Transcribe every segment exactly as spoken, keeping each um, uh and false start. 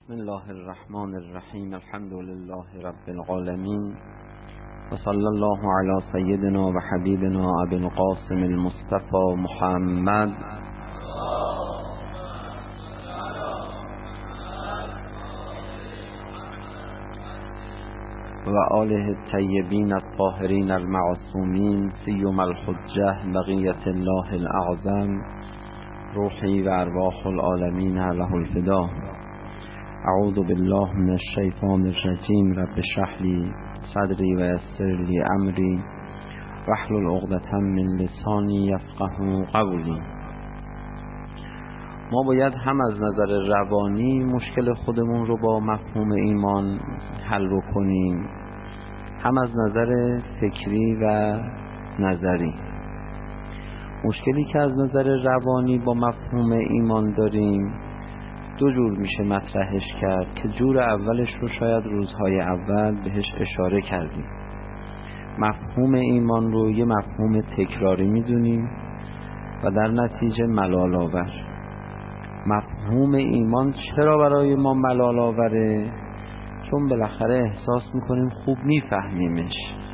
بسم الله الرحمن الرحیم. الحمد لله رب العالمین و صلی الله علی سیدنا و حبیبنا ابی القاسم المصطفى محمد و آله الطیبین الطاهرین المعصومین سیما الحجة بقیة الله الاعظم روحی و ارواح العالمین له الفدا. اعوذ بالله من الشیطان الرجیم. رب اشرح لی صدری و یسر لی امری واحلل عقدة من لسانی یفقهوا قولی. ما باید هم از نظر روانی مشکل خودمون رو با مفهوم ایمان حل بکنیم، هم از نظر فکری و نظری. مشکلی که از نظر روانی با مفهوم ایمان داریم دو جور میشه مطرحش کرد که جور اولش رو شاید روزهای اول بهش اشاره کردیم. مفهوم ایمان رو یه مفهوم تکراری میدونیم و در نتیجه ملال آور. مفهوم ایمان چرا برای ما ملال آوره؟ چون بالاخره احساس میکنیم خوب میفهمیمش.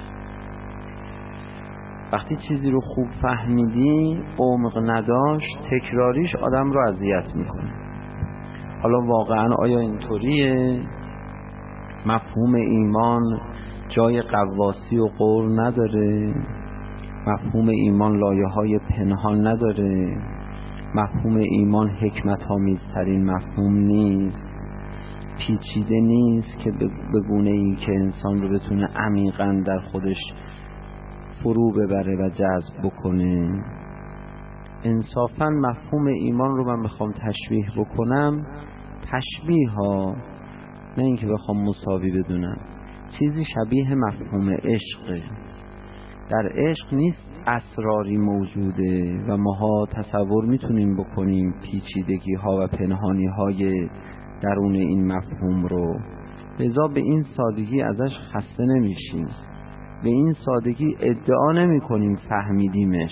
وقتی چیزی رو خوب فهمیدی عمق نداشت، تکراریش آدم رو اذیت میکنه. حالا واقعا آیا اینطوریه؟ مفهوم ایمان جای قواسی و غور نداره؟ مفهوم ایمان لایه های پنهان نداره؟ مفهوم ایمان حکمت آمیزترین مفهوم نیست؟ پیچیده نیست که به گونه ای که انسان رو بتونه عمیقاً در خودش فرو ببره و جذب بکنه؟ انصافاً مفهوم ایمان رو من بخوام تشبیه بکنم، تشبیه ها، نه اینکه بخوام مساوی بدونم، چیزی شبیه مفهوم عشقه. در عشق نیست اسراری موجوده و ماها تصور میتونیم بکنیم پیچیدگی ها و پنهانی های درون این مفهوم رو، لذا به این سادگی ازش خسته نمیشیم، به این سادگی ادعا نمی کنیم فهمیدیمش.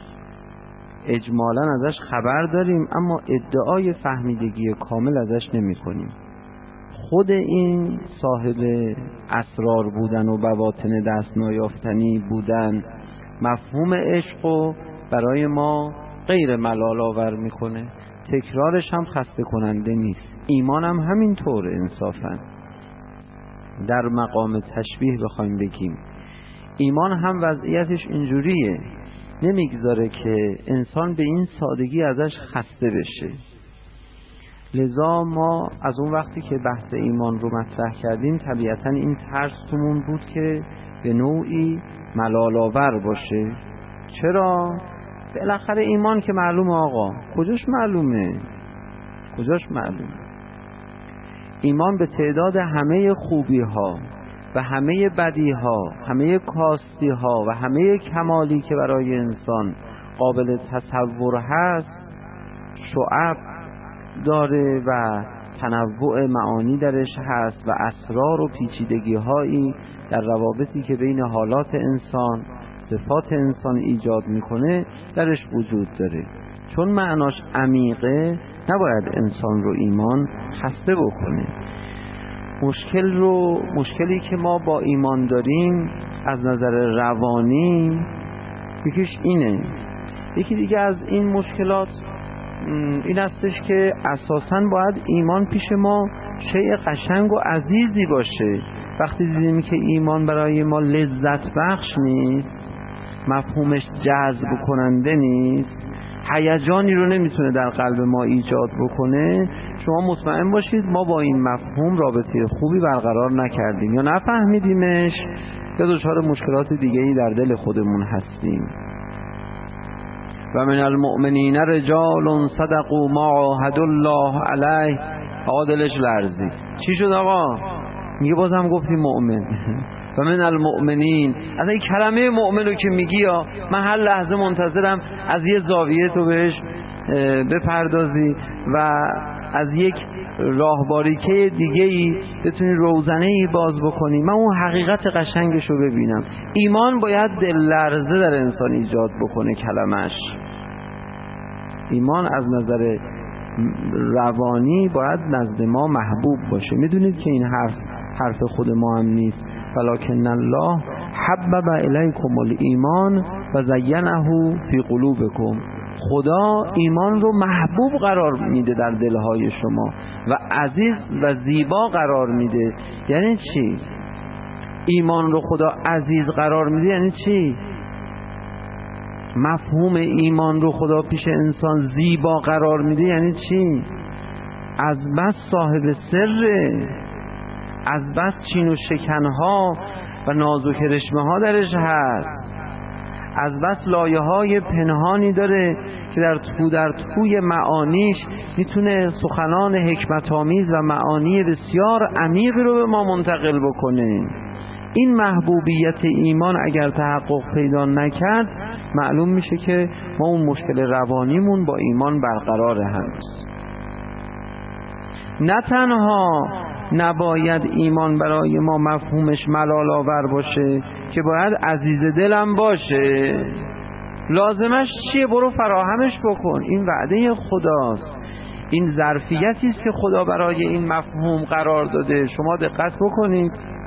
اجمالاً ازش خبر داریم اما ادعای فهمیدگی کامل ازش نمی کنیم. خود این صاحب اسرار بودن و بواطن دست نایافتنی بودن مفهوم عشق رو برای ما غیر ملال آور میکنه. تکرارش هم خسته کننده نیست. ایمان هم همینطور. انصافاً در مقام تشبیه بخوایم بگیم، ایمان هم وضعیتش اینجوریه، نمیگذاره که انسان به این سادگی ازش خسته بشه. لذا ما از اون وقتی که بحث ایمان رو مطرح کردیم طبیعتاً این ترس تومون بود که به نوعی ملال آور باشه. چرا؟ بالاخره ایمان که معلومه آقا. کجاش معلومه؟ کجاش معلومه؟ ایمان به تعداد همه خوبی ها و همه بدی ها، همه کاستی ها و همه کمالی که برای انسان قابل تصور هست شعب داره و تنوع معانی درش هست و اسرار و پیچیدگی هایی در روابطی که بین حالات انسان، صفات انسان ایجاد میکنه درش وجود داره. چون معناش عمیقه نباید انسان رو ایمان خسته بکنه. مشکل رو مشکلی که ما با ایمان داریم از نظر روانی یکیش اینه. یکی دیگه از این مشکلات این هستش که اساساً باید ایمان پیش ما شیء قشنگ و عزیزی باشه. وقتی دیدیم که ایمان برای ما لذت بخش نیست، مفهومش جذب کننده نیست، هیجانی رو نمیتونه در قلب ما ایجاد بکنه، شما مطمئن باشید ما با این مفهوم رابطه خوبی برقرار نکردیم، یا نفهمیدیمش، یا دچار مشکلات دیگه‌ای در دل خودمون هستیم. و من المؤمنین رجال صدقوا ما عاهدوا الله علیه. آقا دلش لرزید. چی شد آقا؟ میگه بازم گفتی مؤمن. و من المؤمنین، از این کلمه مؤمن رو که میگی یا من هر لحظه منتظرم از یه زاویه تو بهش بپردازی و از یک راهباریکه دیگه ای بتونی روزنه ای باز بکنی، من اون حقیقت قشنگش رو ببینم. ایمان باید دل لرزه در انسان ایجاد بکنه. کلمش ایمان از نظر روانی باید نزد ما محبوب باشه. میدونید که این حرف حرف خود ما هم نیست. ولکن الله حبب الیکم الایمان و زینه فی قلوبکم. خدا ایمان رو محبوب قرار میده در دلهای شما و عزیز و زیبا قرار میده. یعنی چی؟ ایمان رو خدا عزیز قرار میده یعنی چی؟ مفهوم ایمان رو خدا پیش انسان زیبا قرار میده یعنی چی؟ از بس صاحب سره، از بس چین و شکنها و نازک رشمه ها درش هست، از بس لایه های پنهانی داره که در تو در توی معانیش میتونه سخنان حکمت آمیز و معانی بسیار عمیقی رو به ما منتقل بکنه. این محبوبیت ایمان اگر تحقق پیدا نکرد معلوم میشه که ما اون مشکل روانیمون با ایمان برقراره هست. نه تنها نباید ایمان برای ما مفهومش ملال آور باشه که باید عزیز دلم باشه. لازمش چیه؟ برو فراهمش بکن. این وعده خداست، این ظرفیتی است که خدا برای این مفهوم قرار داده. شما دقت بکنید،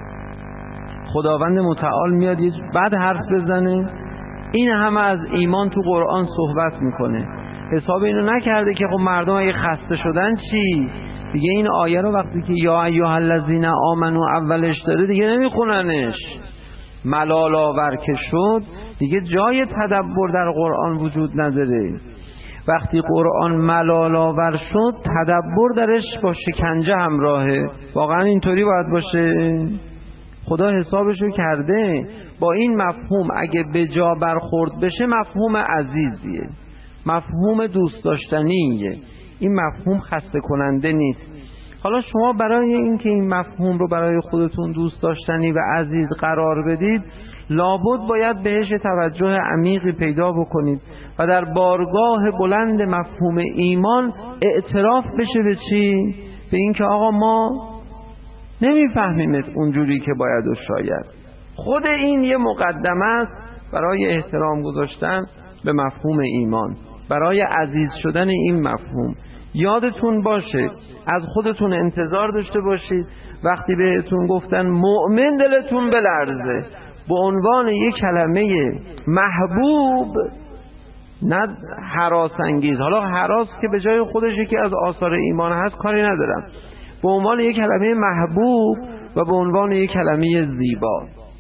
خداوند متعال میاد یه بد حرف بزنه، این همه از ایمان تو قرآن صحبت میکنه، حساب اینو نکرده که خب مردم اگه خسته شدن چی؟ دیگه این آیه رو وقتی که یا ایها الذین آمنو اولش داره دیگه نمیخوننش. ملال آور که شد دیگه جای تدبر در قرآن وجود نداره. وقتی قرآن ملال آور شد تدبر درش با شکنجه همراهه. واقعا اینطوری باید باشه؟ خدا حسابشو کرده. با این مفهوم اگه به جا برخورد بشه مفهوم عزیزیه، مفهوم دوست داشتنیه. این مفهوم خسته کننده نیست. حالا شما برای اینکه این مفهوم رو برای خودتون دوست داشتنی و عزیز قرار بدید لابد باید بهش توجه عمیقی پیدا بکنید و در بارگاه بلند مفهوم ایمان اعتراف بشه به چی؟ به اینکه آقا ما نمیفهمیمت اونجوری که باید و شاید. خود این یه مقدمه است برای احترام گذاشتن به مفهوم ایمان، برای عزیز شدن این مفهوم. یادتون باشه، از خودتون انتظار داشته باشید وقتی بهتون گفتن مؤمن دلتون بلرزه. به عنوان یک کلمه محبوب، نه هراس انگیز. حالا هراس که به جای خودش یکی از آثار ایمان هست کاری ندارم. به عنوان یک کلمه محبوب و به عنوان یک کلمه زیبا.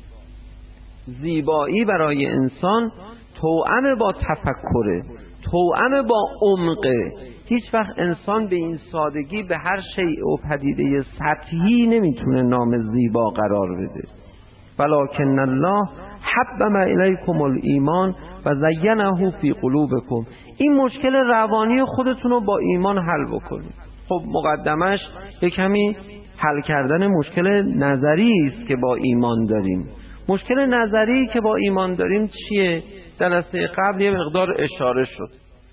زیبایی برای انسان توأم با تفکره، توأم با عمقه. هیچ وقت انسان به این سادگی به هر شیء و پدیده سطحی نمیتونه نام زیبا قرار بده. ولکن الله حبب الیکم الایمان و زینه فی قلوبکم. این مشکل روانی خودتون رو با ایمان حل بکنید. خب مقدمش یک کمی حل کردن مشکل نظری است که با ایمان داریم. مشکل نظری که با ایمان داریم چیه؟ جلسه قبل یه مقدار اشاره شد.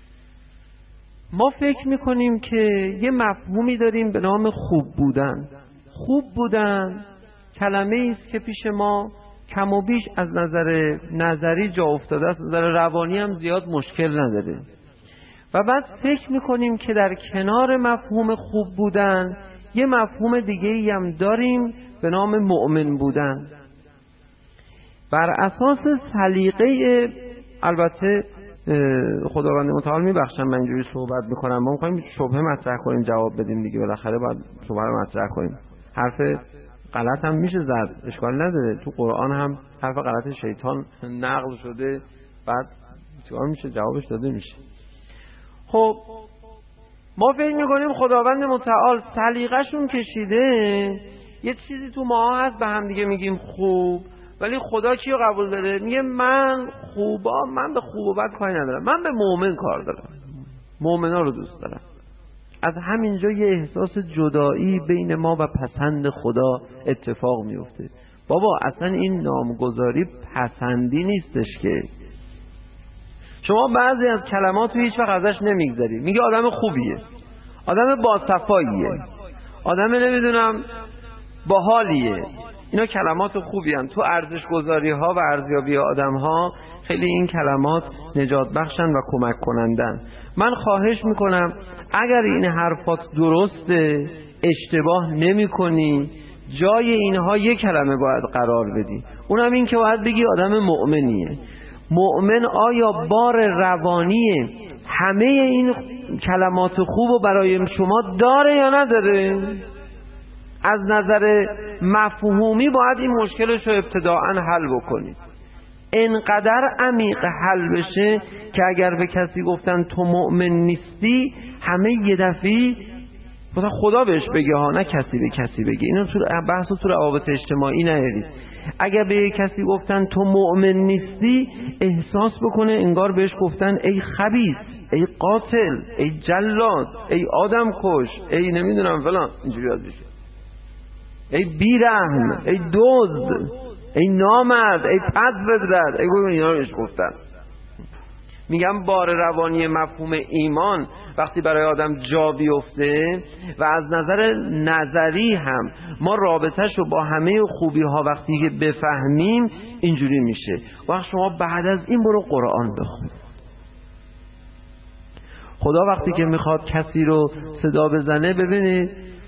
ما فکر میکنیم که یه مفهومی داریم به نام خوب بودن. خوب بودن کلمه است که پیش ما کم و بیش از نظر نظری جا افتاده است، نظر روانی هم زیاد مشکل نداره. و بعد فکر میکنیم که در کنار مفهوم خوب بودن یه مفهوم دیگه‌ای هم داریم به نام مؤمن بودن. بر اساس سلیقه، البته خداوند متعال میبخشن من اینجوری صحبت میکنم، ما میخوایم شبهه مطرح کنیم جواب بدیم دیگه، بالاخره باید شبهه رو مطرح کنیم. حرف غلط هم میشه زد، اشکال نداره. تو قرآن هم حرف غلط شیطان نقل شده، بعد چیکار میشه؟ جوابش داده میشه. خب ما فکر میکنیم خداوند متعال سلیقه‌شون کشیده یه چیزی تو ما هست به هم دیگه میگیم خوب، ولی خدا کیو قبول داره؟ میگه من خوبا، من به خوب و بد کاری ندارم، من به مؤمن کار دارم، مؤمنا رو دوست دارم. از همینجا یه احساس جدایی بین ما و پسند خدا اتفاق میفته. بابا اصلا این نامگذاری پسندی نیستش که شما بعضی از کلمات رو هیچ وقت ازش نمیگذاری. میگه آدم خوبیه، آدم باصفاییه، آدم نمیدونم باحالیه. اینا کلمات خوبی هستند. تو ارزش گذاری ها و ارزیابی آدم ها خیلی این کلمات نجات بخشن و کمک کنندن. من خواهش میکنم اگر این حرفات درسته، اشتباه نمی کنی، جای اینها یک کلمه باید قرار بدی، اونم این که باید بگی آدم مؤمنیه. مؤمن آیا بار روانی همه این کلمات خوب رو برای شما داره یا نداره؟ از نظر مفهومی باید این مشکلش رو ابتداعا حل بکنید. انقدر عمیق حل بشه که اگر به کسی گفتن تو مؤمن نیستی، همه یه دفعی مثلا خدا بهش بگه ها، نه کسی به کسی بگه. اینو تو بحث تو روابط اجتماعی نیارید. اگر به کسی گفتن تو مؤمن نیستی، احساس بکنه انگار بهش گفتن ای خبیث، ای قاتل، ای جلاد، ای آدم کش، ای نمیدونم فلان، اینجوری یاد بشه، ای بیرحم، ای دزد، ای نامرد، ای پد بدرد، ای گوی اینا روش گفتن. میگم بار روانی مفهوم ایمان وقتی برای آدم جا بیفته و از نظر نظری هم ما رابطه‌شو با همه خوبی ها وقتی که بفهمیم اینجوری میشه. وقت شما بعد از این برو قرآن بخون. خدا وقتی که میخواد کسی رو صدا بزنه، ببینید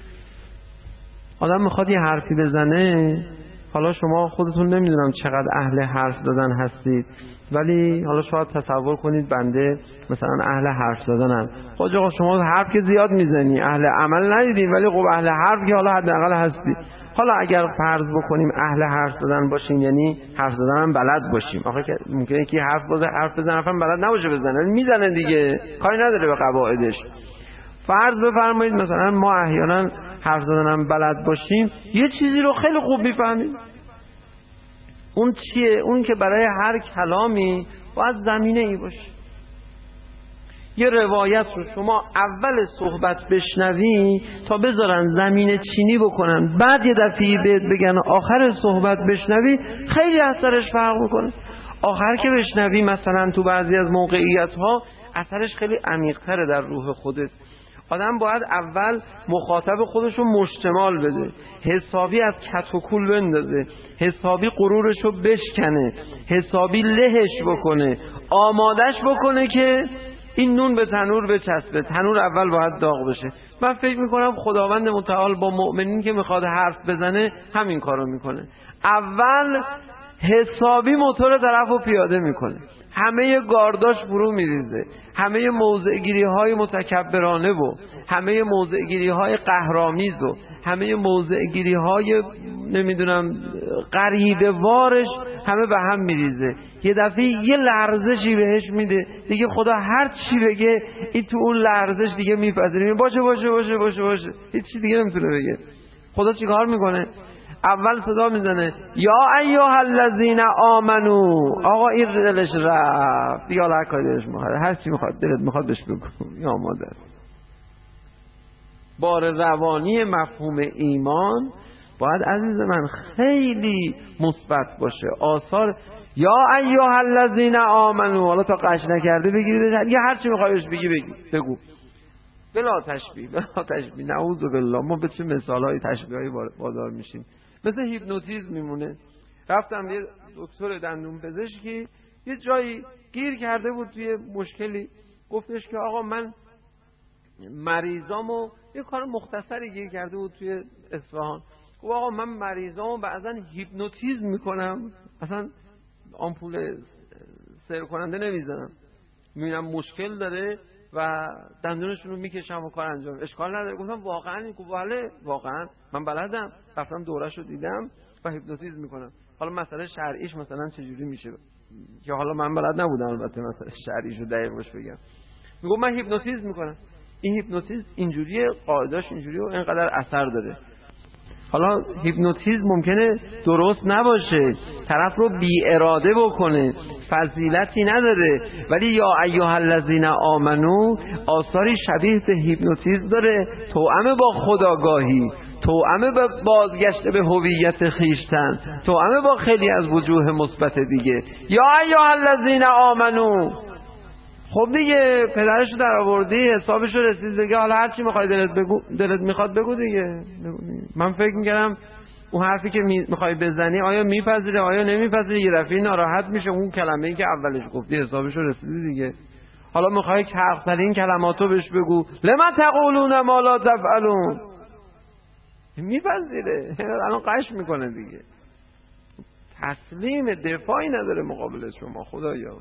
آدم میخواد یه حرفی بزنه، حالا شما خودتون نمیدونم چقدر اهل حرف زدن هستید، ولی حالا شاید تصور کنید بنده مثلا اهل حرف زدنم. خب آقا شما حرف که زیاد میزنی، اهل عمل ندیدیم، ولی خب اهل حرف که حالا حداقل هستی. حالا اگر فرض بکنیم اهل حرف زدن باشیم، یعنی حرف زدن هم بلد باشیم. آخه که ممکنه که حرف بزنه حرف بزنه هم بلد نباشه بزنه، میزنه دیگه، کاری نداره به قواعدش. فرض بفرمایید مثلا ما احیانا حرف زدن هم بلد باشیم، یه چیزی رو خیلی خوب میفهمیم. اون چیه؟ اون که برای هر کلامی باید زمینه ای باشه. یه روایت رو شما اول صحبت بشنوی تا بذارن زمینه چینی بکنن، بعد یه دفعه بهت بگن آخر صحبت بشنوی، خیلی اثرش فرق میکنه. آخر که بشنوی مثلا تو بعضی از موقعیت ها اثرش خیلی عمیق‌تره در روح خودت. آدم باید اول مخاطب خودشو مشتمال بده، حسابی از کت و کول بندازه، حسابی غرورشو بشکنه، حسابی لهش بکنه، آمادش بکنه که این نون به تنور بچسبه. تنور اول باید داغ بشه. من فکر میکنم خداوند متعال با مؤمنین که میخواد حرف بزنه همین کارو میکنه. اول حسابی موتور طرفو پیاده میکنه، همه گارداش فرو میریزه، همه موضعگیری های متکبرانه و همه موضعگیری های قهرامیز و همه موضعگیری های نمیدونم غریبه وارش همه به هم میریزه. یه دفعه یه لرزشی بهش میده دیگه، خدا هر چی بگه این تو اون لرزش دیگه میپذیره، باشه باشه باشه باشه باشه، هیچ چی دیگه نمیتونه بگه. خدا چیکار میکنه؟ اول صدا میزنه یا ایها الذین آمنو. آقا این دلش رفت دیگه، هر کاری دلش میخواد، هر چی میخواد دلت میخواد بهش بگو یا مادر. بار روانی مفهوم ایمان باید عزیز من خیلی مثبت باشه. آثار یا ایها الذین آمنو، حالا تا قش نکرده بگیرید، یه هر چی میخوای بهش بگی بگی بگو، بلا تشبیه بلا تشبیه. نعوذ بالله، ما به چه مثالهای تشبیهایی وادار میشیم. مثل هیپنوتیزم میمونه. رفتم یه دکتر دندون پزشکی یه جایی گیر کرده بود توی مشکلی، گفتش که آقا من مریضامو یه کار مختصری گیر کرده بود توی اصفهان. گفت آقا من مریضامو بعضا هیپنوتیزم میکنم، اصلا آمپول سیر کننده نمیزنم، میبینم مشکل داره و دندونشون رو میکشم و کار انجام، اشکال نداره. گفتم واقعا؟ این گفت بله واقعا من بلدم، رفتم دوره‌شو دیدم و هیپنوتیزم میکنم. حالا مسئله شرعیش مثلا چجوری میشه که حالا من بلد نبودم البته مسئله شرعیشو دقیقش بگم. میگم من هیپنوتیزم میکنم. این هیپنوتیزم اینجوریه، قاعده‌اش اینجوریه و اینقدر اثر داره. حالا هیپنوتیزم ممکنه درست نباشه، طرف رو بی اراده بکنه، فضیلتی نداره، ولی یا ایها الذین آمنو آثاری شبیه به هیپنوتیزم داره، توأم با خودآگاهی، توأم با بازگشت به هویت خویشتن، توأم با خیلی از وجوه مثبت دیگه. یا ایها الذین آمنو، خب دیگه پدرشو در آوردی، حسابشو رسید دیگه، حالا هر چی میخوای دلت بگو، دلت میخواد بگو دیگه. من فکر میکردم اون حرفی که میخوای بزنی آیا میپذیره آیا نمیپذیره، یه دفعه ناراحت میشه، اون کلمه‌ای که اولش گفتی حسابشو رسید دیگه. حالا میخوای که حق‌ترین کلماتو بهش بگو، لما تقولون ما لا تفعلون، میپذیره، الان قش میکنه دیگه، تسلیم، دفاعی نداره مقابل شما. خدایا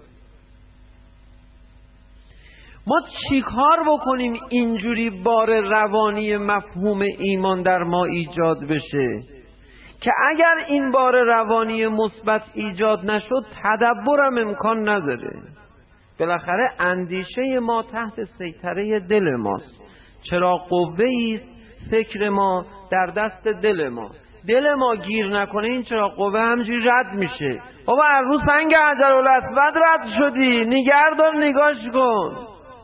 ما چی کار بکنیم اینجوری بار روانی مفهوم ایمان در ما ایجاد بشه که اگر این بار روانی مثبت ایجاد نشد تدبرم امکان نداره. بالاخره اندیشه ما تحت سیطره دل ماست، چرا قوه‌ای است فکر ما در دست دل ما. دل ما گیر نکنه این چرا قوه همجوری رد میشه. بابا هر روز سنگ حجرالاسود رد شدی، نگهدار نگاش کن،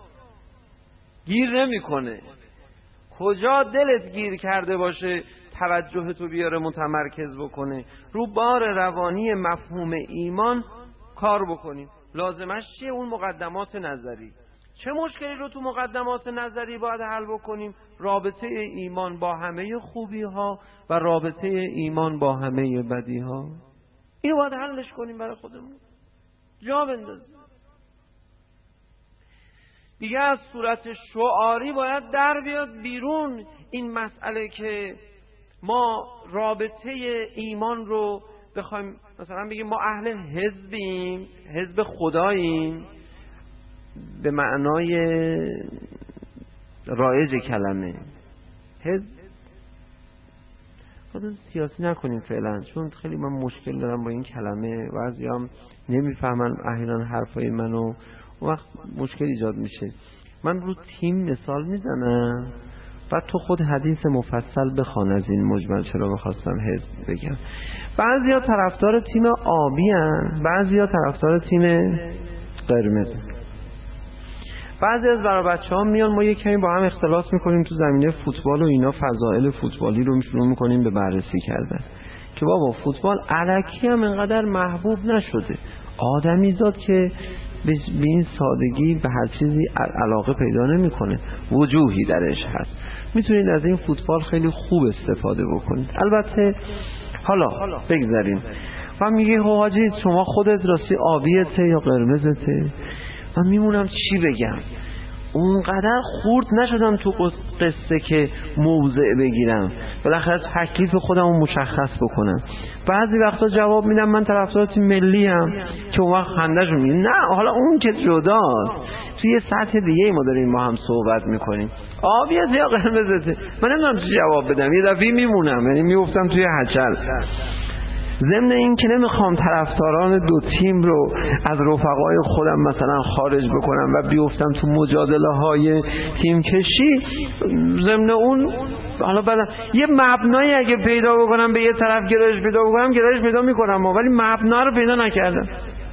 گیر نمیکنه. کجا دلت گیر کرده باشه توجه تو بیاره متمرکز بکنه رو بار روانی مفهوم ایمان کار بکنیم. لازمش چیه؟ اون مقدمات نظری. چه مشکلی رو تو مقدمات نظری باید حل بکنیم؟ رابطه ایمان با همه خوبی ها و رابطه ایمان با همه بدی ها. اینو باید حلش کنیم برای خودمون، جا بندازیم. دیگه از صورت شعاری باید در بیاد بیرون این مسئله که ما رابطه ایمان رو بخوایم مثلا بگیم ما اهل حزبیم، حزب خداییم به معنای رایج کلمه. حزب خود سیاسی نکنیم فعلا، چون خیلی من مشکل دارم با این کلمه، بعضی هم نمیفهمن احیانا حرفای منو، اون وقت مشکل ایجاد میشه. من رو تیم مثال میزنم بعد تو خود حدیث مفصل بخوان از این مجمل چرا بخواستم حزب بگم. بعضی ها طرفدار تیم آبی هن، بعضی ها طرفدار تیم قرمز. بعضی از برای بچه ها میان ما یک کمی با هم اختلاط میکنیم تو زمینه فوتبال و اینا، فضائل فوتبالی رو شروع میکنیم به بررسی کردن که بابا فوتبال الکی هم اینقدر محبوب نشده. آدمی زاد که به این سادگی به هر چیزی علاقه پیدا نمیکنه، وجوهی درش هست. میتونید از این فوتبال خیلی خوب استفاده بکنید. البته حالا بگذاریم و میگه حاجی شما خودت راستی آبیته یا قرمزته؟ من میمونم چی بگم، اونقدر خورد نشدم تو قصه که موضع بگیرم، بالاخره تکلیف خودم رو مشخص بکنم. بعضی وقتا جواب میدم من طرفدار تیم ملی ام که اون وقت خنده‌شون میگه نه حالا اون که جداست، توی سطح دیگه ما داریم ما هم صحبت میکنیم، آبیت یا قرمزته. من نمیدونم چی جواب بدم، یه دفعه میمونم، یعنی میافتم توی هچل. ضمن این که نمیخوام طرفداران دو تیم رو از رفقای خودم مثلا خارج بکنم و بیفتم تو مجادله های تیم کشی، ضمن اون حالا بعد یه مبنایی اگه پیدا بکنم به یه طرف گرایش پیدا بکنم گرایش پیدا میکنم، ولی مبنا رو پیدا نکردم.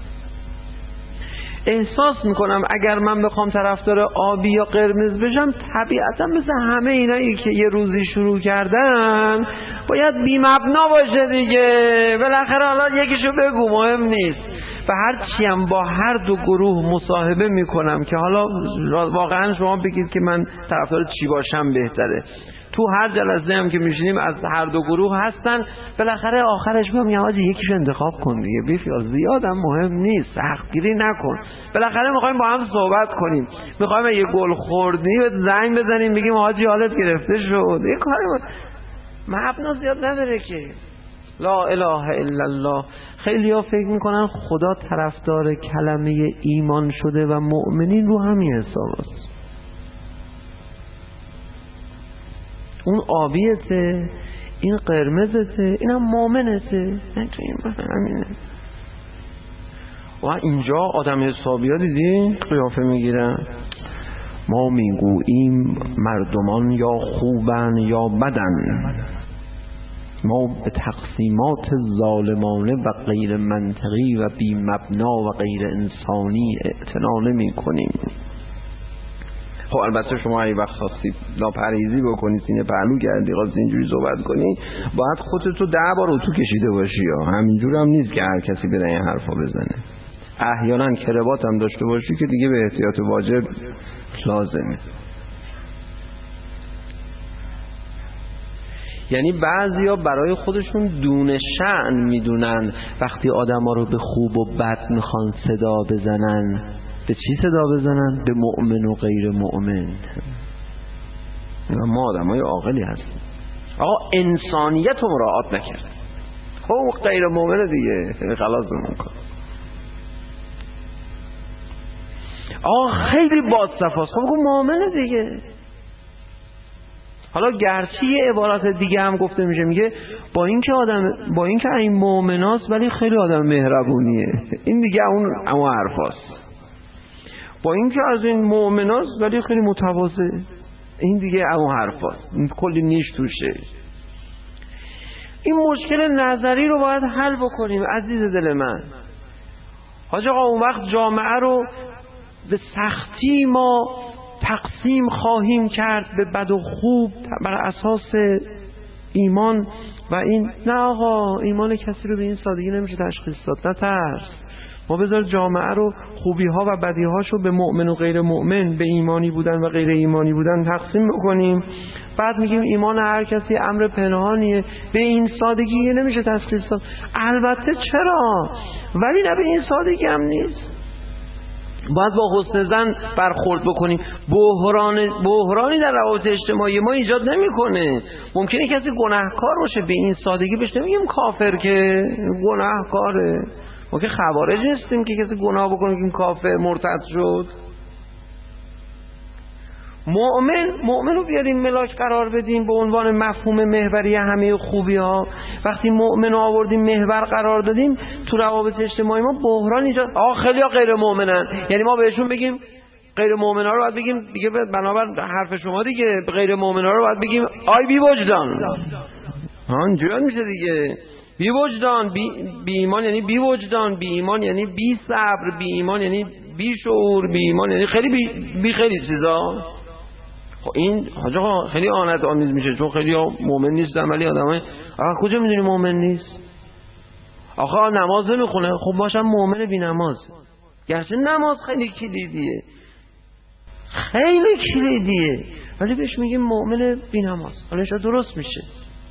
احساس میکنم اگر من بخوام طرفدار آبی یا قرمز بشم طبیعتا مثل همه اینایی که یه روزی شروع کردن باید بی مبنا باشه دیگه، بالاخره حالا یکیشو بگو مهم نیست. و هر چیم با هر دو گروه مصاحبه میکنم که حالا واقعا شما بگید که من طرفدار چی باشم بهتره، تو هر جلسه هم که میشینیم از هر دو گروه هستن، بالاخره آخرش میگم یا حاجی یکیشو انتخاب کن دیگه، بیخیال زیادم مهم نیست، سختگیری نکن. بالاخره میخوایم با هم صحبت کنیم، میخوایم یه گل خوردی به زنگ بزنیم بگیم حاجی حالت گرفته شد، یه کاری مبنا زیاد نداره که. لا اله الا الله. خیلی ها فکر میکنن خدا طرفدار کلمه ایمان شده و مؤمنین رو همین حساب است. اون آبیته، این قرمزته، این هم مؤمنته، نه تو این همینه. و اینجا آدم حسابی ها دیدی قیافه میگیرن، ما میگوییم مردمان یا خوبن یا بدن، ما به تقسیمات ظالمانه و غیر منطقی و بی مبنا و غیر انسانی اعتنا نمی کنیم. خب البته شما ای وقت خواستید لاپرهیزی بکنید، سینه پهلو کردی خواستید اینجوری صحبت کنی، باید خودتو ده بار اتو کشیده باشی، یا همینجور هم نیست که هر کسی بده این حرفا بزنه. احیانا کربات هم داشته باشی که دیگه به احتیاط واجب لازمه. یعنی بعضیا برای خودشون دون شأن میدونن وقتی آدما رو به خوب و بد میخوان صدا بزنن، به چی صدا بزنن؟ به مؤمن و غیر مؤمن. ما آدم های عاقلی هستیم. آقا انسانیت رو مراعات نکرد، خب غیر مؤمن دیگه خلاص بمون کن. آقا خیلی بادصفاست، خب بگو مؤمنه دیگه. حالا گرچه یه عبارات دیگه هم گفته میشه، میگه با اینکه آدم با اینکه این مؤمناست ولی خیلی آدم مهربونیه. این دیگه اون اما حرفاست. با اینکه از این مؤمناست ولی خیلی متواضع، این دیگه اون حرفاست. این کلی نیش توشه. این مشکل نظری رو باید حل بکنیم عزیز دل من. حاج آقا اون وقت جامعه رو به سختی ما تقسیم خواهیم کرد به بد و خوب بر اساس ایمان و این. نه آقا، ایمان کسی رو به این سادگی نمیشه تشخیص داد. نه ترس، ما بذار جامعه رو خوبی ها و بدی هاشو به مؤمن و غیر مؤمن، به ایمانی بودن و غیر ایمانی بودن تقسیم بکنیم. بعد میگیم ایمان هر کسی امر پنهانیه، به این سادگی نمیشه تشخیص داد. البته چرا، ولی نه به این سادگی هم نیست. باید با حسن ظن برخورد بکنیم. بحران بحرانی در روابط اجتماعی ما ایجاد نمیکنه. ممکنه کسی گناهکار باشه، به این سادگی بهش نمیگیم کافر که گناهکاره. ما که خوارج نیستیم که کسی گناه بکنه که این کافر مرتد شد. مؤمن مؤمن رو بیاریم ملاک قرار بدیم به عنوان مفهوم محوری همه خوبی ها. وقتی مؤمن رو آوردیم محور قرار دادیم، تو روابط اجتماعی ما بحران ایجاد. آ خیلی ها غیر مؤمنن، یعنی ما بهشون بگیم غیر مؤمن ها رو باید بگیم دیگه، بنابر حرف شما دیگه غیر مؤمن ها رو باید بگیم آی بی وجدان. ها اینجوری میشه دیگه. بی وجدان، بی, بی ایمان یعنی بی وجدان، بی ایمان یعنی بی صبر، بی ایمان یعنی بی شعور، بی ایمان یعنی خیلی بی, بی خیلی چیزا. خب این حاجا خیلی آنت آمیز میشه، چون خیلی ها مؤمن نیستن ولی آدمای آقا کجا میدونی مؤمن نیست؟ آقا نماز نمیخونه، خب باشم مؤمن بی نماز. گرچه نماز خیلی کلیدیه، خیلی کلیدیه، ولی بهش میگیم مؤمن بی نماز. حالا چرا درست میشه؟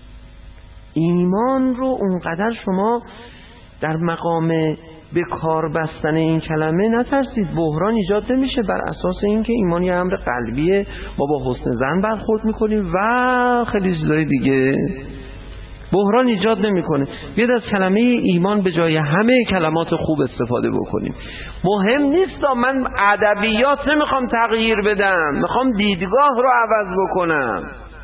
ایمان رو اونقدر شما در مقام به کار بستن این کلمه نترسید. بحران ایجاد نمیشه بر اساس اینکه ایمان یه امر قلبیه، ما با حسن ظن برخورد میکنیم و خیلی چیزای دیگه. بحران ایجاد نمیکنه. بیاد از کلمه ایمان به جای همه کلمات خوب استفاده بکنیم. مهم نیست، من ادبیات نمیخوام تغییر بدم، میخوام دیدگاه رو عوض بکنم.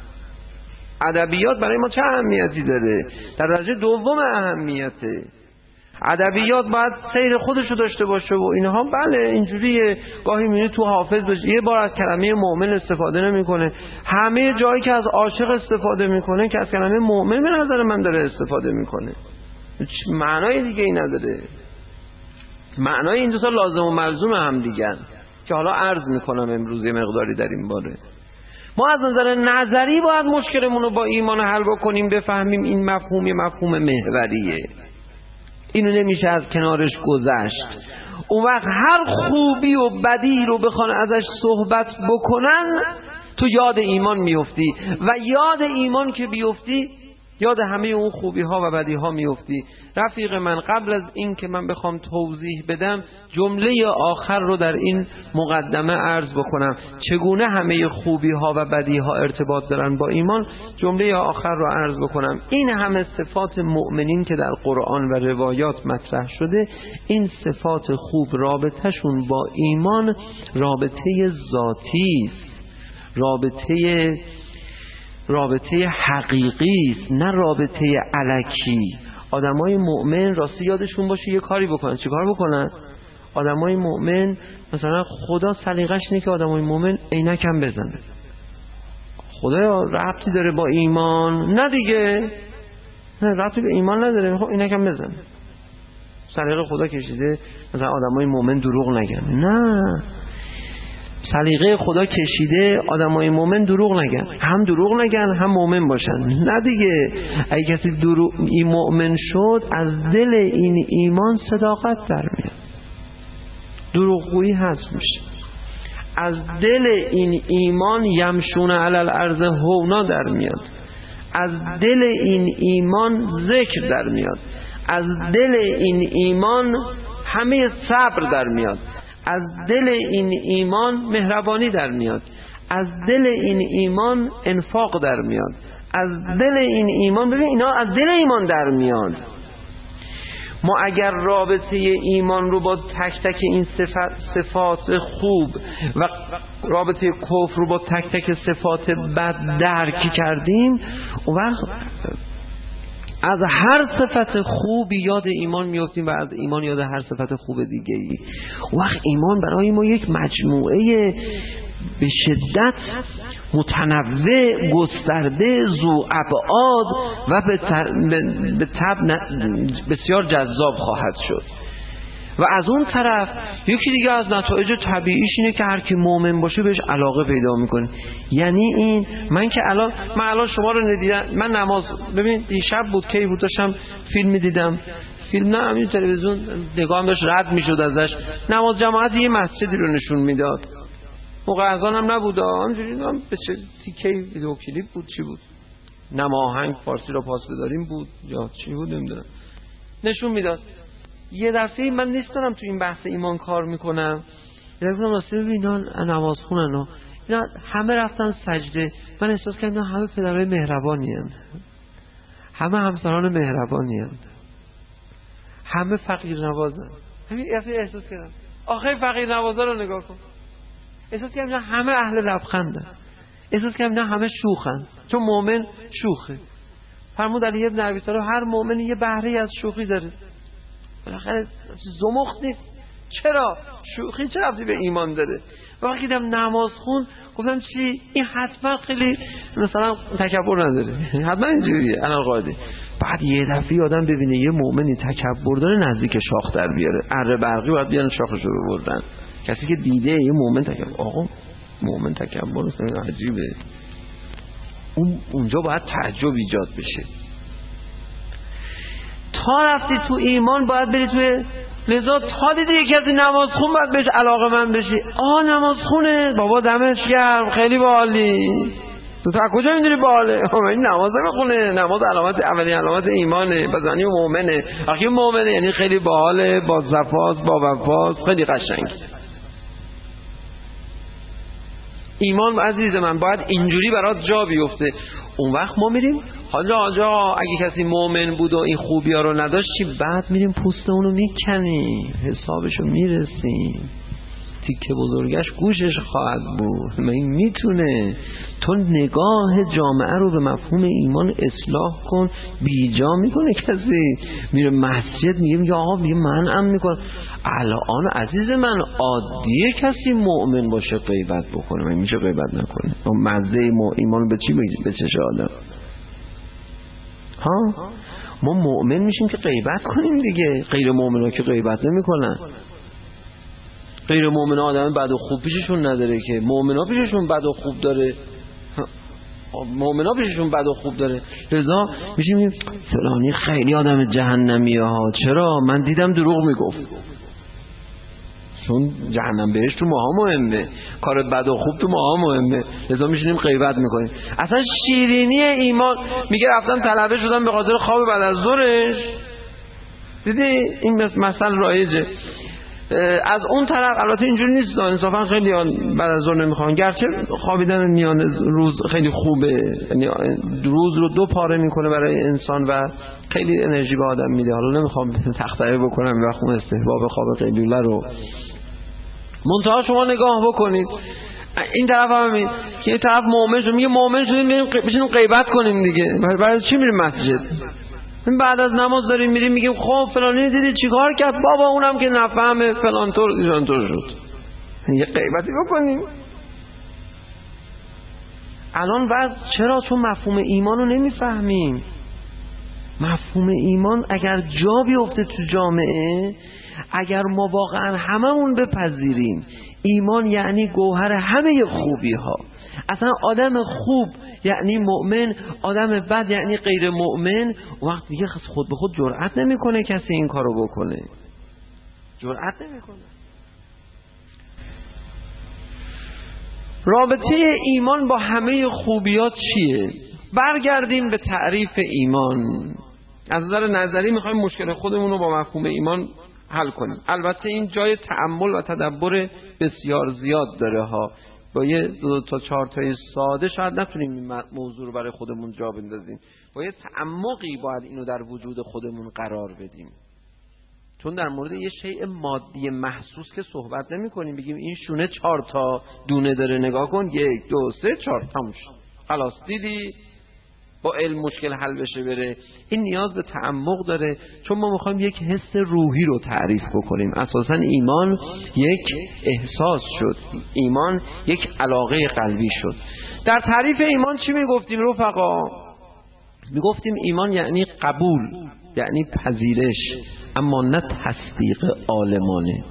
ادبیات برای ما چه اهمیتی داره؟ در درجه دوم اهمیته. ادبیات باید سیر خودشو داشته باشه و اینها. بله اینجوریه، گاهی میبینی تو حافظ باشه یه بار از کلمه مؤمن استفاده نمیکنه، همه جایی که از عاشق استفاده میکنه که از کلمه مؤمن به نظر من داره استفاده میکنه. معنای دیگه ای نداره. معنای این دو تا لازم و ملزوم هم دیگه که حالا عرض میکنم امروز یه مقداری در این باره. ما از نظر نظری باید مشکلمون رو با ایمان حل بکنیم، بفهمیم این مفهوم یه مفهوم محوریه، اینو نمیشه از کنارش گذشت. اون وقت هر خوبی و بدی رو بخوان ازش صحبت بکنن تو یاد ایمان میفتی و یاد ایمان که بیفتی یاد همه اون خوبی ها و بدی ها میفتی. رفیق من، قبل از این که من بخوام توضیح بدم جمله آخر رو در این مقدمه عرض بکنم، چگونه همه خوبی ها و بدی ها ارتباط دارن با ایمان. جمله آخر رو عرض بکنم، این همه صفات مؤمنین که در قرآن و روایات مطرح شده، این صفات خوب رابطهشون با ایمان رابطه ذاتی است، رابطه رابطه حقیقی است، نه رابطه الکی. آدمای مؤمن راستی یادشون باشه یه کاری بکنن. چه کار بکنن؟ آدمای مؤمن مثلا خدا سلیقش اینه که آدمای مؤمن عینک هم بزنه. خدا ربطی داره با ایمان؟ نه دیگه، نه ربطی به ایمان نداره. خب عینک هم بزنه. سلیقه خدا کشیده مثلا آدمای مؤمن دروغ نگن. نه، سلیقه خدا کشیده آدمای مؤمن دروغ نگن، هم دروغ نگن هم مؤمن باشن. نه دیگه، اگه کسی دروغ این مؤمن شد از دل این ایمان صداقت در میاد، دروغگویی حذف میشه. از دل این ایمان یمشون علی الارض هونا در میاد، از دل این ایمان ذکر در میاد، از دل این ایمان همه صبر در میاد، از دل این ایمان مهربانی در میاد، از دل این ایمان انفاق در میاد، از دل این ایمان، ببین اینا از دل ایمان در میاد. ما اگر رابطه ایمان رو با تک تک این صفات, صفات خوب و رابطه کفر رو با تک تک صفات بد درک کردیم، اون وقت از هر صفت خوب یاد ایمان میافتیم و از ایمان یاد هر صفت خوب دیگه ای. اون وقت ایمان برای ما یک مجموعه به شدت متنوع، گسترده، ذو ابعاد و به طبع بسیار جذاب خواهد شد. و از اون طرف یکی دیگه از نتایج طبیعیش اینه که هر کی مؤمن باشه بهش علاقه پیدا میکنه. یعنی این من که الان من الان شما رو ندیدم، من نماز ببین دیشب بود کی بود داشتم فیلم میدیدم، فیلم نه همین تلویزیون نگاهم داشت رد میشد ازش، نماز جماعت یه مسجدی رو نشون میداد، موقع اذان هم نبود، همینجوری هم به چه تیکه ویدیو کلیپ بود، چی بود، نماهنگ فارسی رو پاس بداریم بود یا چی بود نمیدونم، نشون میداد. یه دفعه من نیست دارم تو این بحث ایمان کار میکنم، یه دفعه راستی ببین اینا نماز خونن، اینا همه رفتن سجده، من احساس کردم اینا همه پدرای مهربانی هستند، همه همسران مهربانی هستند، همه فقیر نوازن. همین دفعه احساس کردم آخه فقیر نوازا رو نگاه کن، احساس کردم همه اهل لبخندن، احساس کردم اینا همه شوخن، چون مؤمن شوخه. فرمود علی ابن ابی طالب هر مؤمن یه بهره از شوخی داره، بالاخره زمخت نیست. چرا شوخی چه ربطی به ایمان داره؟ وقتی دیدم نماز خون گفتم چی این حتما خیلی مثلا تکبر نداره، حتما اینجوریه الان قاعده. بعد یه دفعه آدم ببینه یه مؤمنی تکبر داره نزدیک شاخ در بیاره، اره برقی باید بیان شاخشو ببردن. کسی که دیده یه مؤمن تکبر، آقا مؤمن تکبر عجیبه، اون اونجا باید تعجب ایجاد بشه. تا رفتی تو ایمان باید بری تو، لذا تا دیدی یکی از نماز خون باید بهش علاقه من بشی. آه نماز خونه بابا دمش گرم خیلی باحالی، تو تا کجا میدونی باحاله؟ این نماز بخونه، نماز علامت اولی علامت ایمانه، بزنی مؤمنه، وقتی مؤمنه یعنی خیلی باحاله، با صفاست با وفاست، خیلی قشنگ. ایمان عزیز من باید اینجوری برات جا بیفته. اون وقت ما میریم حالا آجا اگه کسی مؤمن بود و این خوبی ها رو نداشت چی؟ بعد میریم پوست اونو میکنیم، حسابشو میرسیم، تیکه بزرگش گوشش خواهد بود. من میتونه تو نگاه جامعه رو به مفهوم ایمان اصلاح کن. بیجا میکنه کسی میره مسجد میگه میگه آقا میگه من ام میکنم. الان عزیز من عادیه کسی مؤمن باشه غیبت بکنه، من میشه غیبت نکنه؟ مزه ایمان به چی به چشه آدم؟ ها ما مؤمن میشیم که غیبت کنیم دیگه، غیر مؤمنا که غیبت نمیکنن. غیر مؤمنا آدم بد و خوب پیششون نداره که، مؤمنا پیششون بد و خوب داره، مؤمنا پیششون بد و خوب داره. لذا میشیم فلانی خیلی آدم جهنمیه ها. چرا؟ من دیدم دروغ میگفت، چون جهنم بهش تو ماها مهمه، کار بد و خوب تو ماها مهمه، لذا میشینیم غیبت میکنیم. اصلا شیرینی ایمان میگه رفتم طلبه شدم به خاطر خواب بعد از ظهرش. دیدی این مثل رایجه. از اون طرف البته اینجوری نیست، انصافا خیلی بعد از ظهر نمیخوان، گرچه خوابیدن میان روز خیلی خوبه، یعنی روز رو دو پاره میکنه برای انسان و خیلی انرژی به آدم میده. حالا نمیخوام تخطئه بکنم و خون استحباب خواب قیلوله رو، منتها شما نگاه بکنید این طرف هم همین که این طرف مؤمن شد میگه مؤمن شدیم میشینیم غیبت کنیم دیگه. برای چی میریم مسجد؟ بعد از نماز داریم میریم میگیم خب فلانی دیدی چیکار کرد بابا، اونم که نفهمه فلان طور ایشان طور شد، یه غیبتی بکنیم. الان وضع چرا؟ چون مفهوم ایمان رو نمیفهمیم. مفهوم ایمان اگر جا بیفته تو جامعه، اگر ما واقعا هممون بپذیریم ایمان یعنی گوهر همه خوبی ها، اصلا آدم خوب یعنی مؤمن، آدم بد یعنی غیر مؤمن، وقت دیگه خود به خود جرأت نمیکنه کسی این کارو بکنه، جرأت نمیکنه. رابطه ایمان با همه خوبیات چیه؟ برگردیم به تعریف ایمان. از نظر نظری میخوایم مشکل خودمون رو با مفهوم ایمان حل کنیم. البته این جای تأمل و تدبر بسیار زیاد داره ها. با یه دو تا چهار تای ساده شاید نتونیم این موضوع رو برای خودمون جا بندازیم. با یه تعمقی باید اینو در وجود خودمون قرار بدیم. چون در مورد یه شیء مادی محسوس که صحبت نمی کنیم بگیم این شونه چهار تا دونه داره، نگاه کن یک دو سه چهار تموم شد خلاص دیدی با علم مشکل حل بشه بره. این نیاز به تعمق داره، چون ما میخوایم یک حس روحی رو تعریف بکنیم. اساساً ایمان یک احساس شد، ایمان یک علاقه قلبی شد. در تعریف ایمان چی میگفتیم رفقا؟ میگفتیم ایمان یعنی قبول، یعنی پذیرش، اما نه تصدیق عالمانه.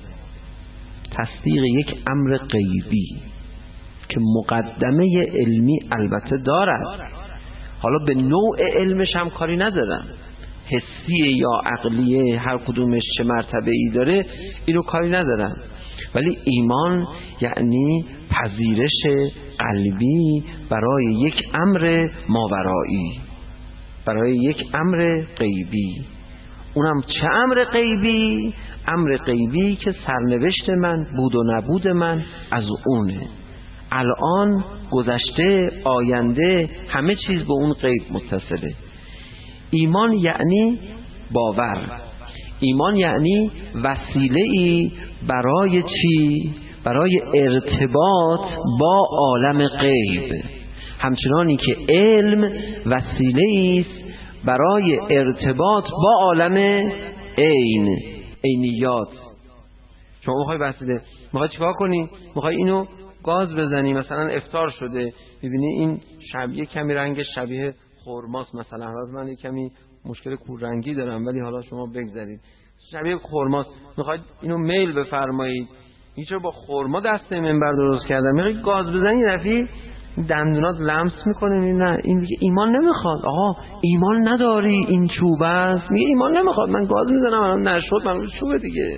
تصدیق یک امر غیبی که مقدمه علمی البته دارد، حالا به نوع علمش هم کاری ندارم، حسیه یا عقلیه، هر کدومش چه مرتبه ای داره اینو کاری ندارم، ولی ایمان یعنی پذیرش قلبی برای یک امر ماورایی، برای یک امر غیبی. اونم چه امر غیبی؟ امر غیبی که سرنوشت من، بود و نبود من از اونه، الان، گذشته، آینده، همه چیز به اون غیب متصله. ایمان یعنی باور، ایمان یعنی وسیله‌ای برای چی؟ برای ارتباط با عالم غیب، همچنانی که علم وسیله‌ای است برای ارتباط با عالم عین، عینیات. شما میخوای وسیله، میخوای چیکار کنی؟ میخوای اینو گاز بزنی، مثلا افطار شده، ببینی این شبیه کمی رنگ شبیه خرماست، مثلا حالا من یه کمی مشکل کوررنگی دارم ولی حالا شما بگذارید شبیه خرماست، میخواید اینو میل بفرمایید، این چرا با خرما دسته منبر درست کردن، میخوای گاز بزنی رفی دندونات لمس میکنه، نه این دیگه ایمان نمیخواد. آقا ایمان نداری این چوب است، میگه ایمان نمیخواد، من گاز میزنم الان نشد، من چوبه دیگه،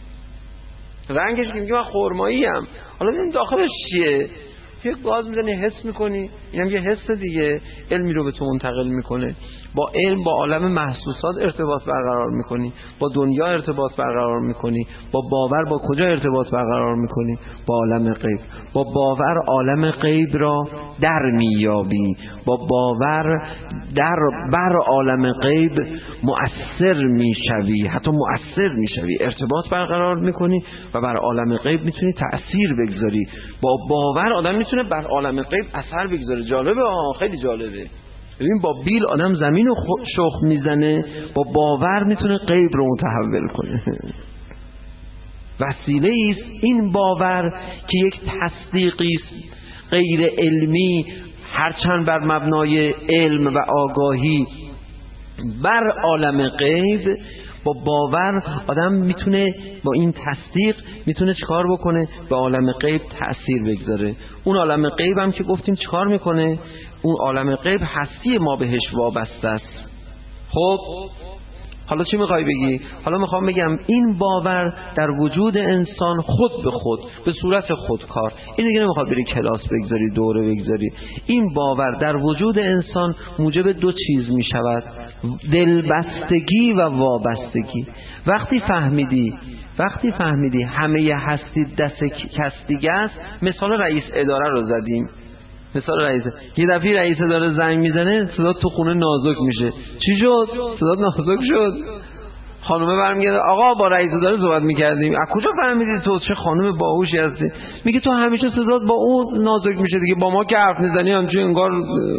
رنگش که میگه من خرمایی ام، حالا ببین داخلش چیه؟ یه گاز میزنی حس میکنی، اینم یه حس دیگه، علمی رو به تو منتقل میکنه. با علم با عالم محسوسات ارتباط برقرار میکنی، با دنیا ارتباط برقرار میکنی، با باور با کجا ارتباط برقرار میکنی؟ با عالم غیب. با باور عالم غیب را در میابی، با باور در بر عالم غیب مؤثر میشوی، حتی مؤثر میشوی، ارتباط برقرار میکنی و بر عالم غیب میتونی تأثیر بگذاری. با باور آدم میتونه بر عالم غیب اثر بگذاره. جالبه، آه خیلی جالبه. ببین با بیل آدم زمین رو شخم میزنه، با باور میتونه غیب رو متحول کنه. وسیله است این باور که یک تصدیقی است غیر علمی، هرچند بر مبنای علم و آگاهی بر عالم غیب. با باور آدم میتونه با این تصدیق میتونه چیکار بکنه؟ به عالم غیب تأثیر بگذاره. اون عالم غیب هم که گفتیم چیکار میکنه؟ اون عالم غیب هستی ما بهش وابسته است. خب حالا چی میخوای بگی؟ حالا میخوام بگم این باور در وجود انسان خود به خود به صورت خودکار، این دیگه نمیخواد بری کلاس بگذاری، دوره بگذاری، این باور در وجود انسان موجب دو چیز میشود: دلبستگی و وابستگی. وقتی فهمیدی وقتی فهمیدی همه هستی دست کس دیگه است، مثال رئیس اداره رو زدیم، مثال رئیس، یه دفعه رئیس اداره زنگ میزنه صدا تو خونه نازک میشه. چی شد؟ صدا نازک شد. خانومه برمیگرده، آقا با رئیس اداره صحبت میکردیم. از کجا فهمیدی؟ تو چه خانم باهوشی هستی. میگه تو همیشه صدات با اون نازک میشه دیگه، با ما که حرف میزنی همچین انگار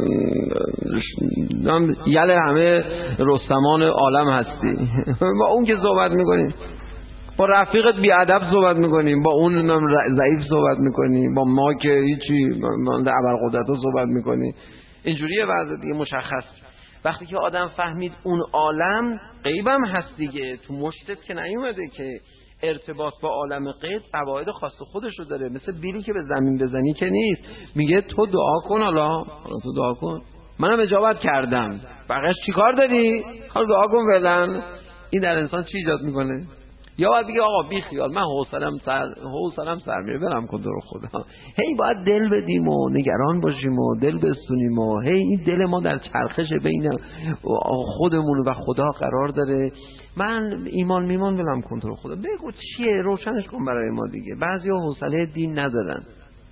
یله همه رستمان عالم هستی. با اون که صحبت میکنیم، با رفیقت بیادب صحبت میکنیم، با اون ضعیف صحبت میکنیم، با ما که هیچی مانده ابرقدرت صحبت میکنیم. اینجوریه وضع دیگه مشخص. وقتی که آدم فهمید اون عالم غیبم هست دیگه، تو مشتت که نیومده که ارتباط با عالم غیب قواعد خاص خودش رو داره، مثل بیلی که به زمین بزنی که نیست. میگه تو دعا کن، حالا حالا تو دعا کن، منم اجابت کردم، بقیش چی کار داری؟ حالا دعا کن فعلا. این در انسان چی ایجاد میکنه؟ یا باید بگی آقا بی خیال من حوصله‌ام سر حوصله‌ام سر میره برم کن تو رو خدا. هی باید دل بدیم و نگران باشیم و دل بستونیم و هی این دل ما در چرخش بین خودمون و خدا قرار داره. من ایمان میمان ولم کن تو رو خدا. بگو چیه روشنش کن برای ما دیگه. بعضیا حوصله دین ندارن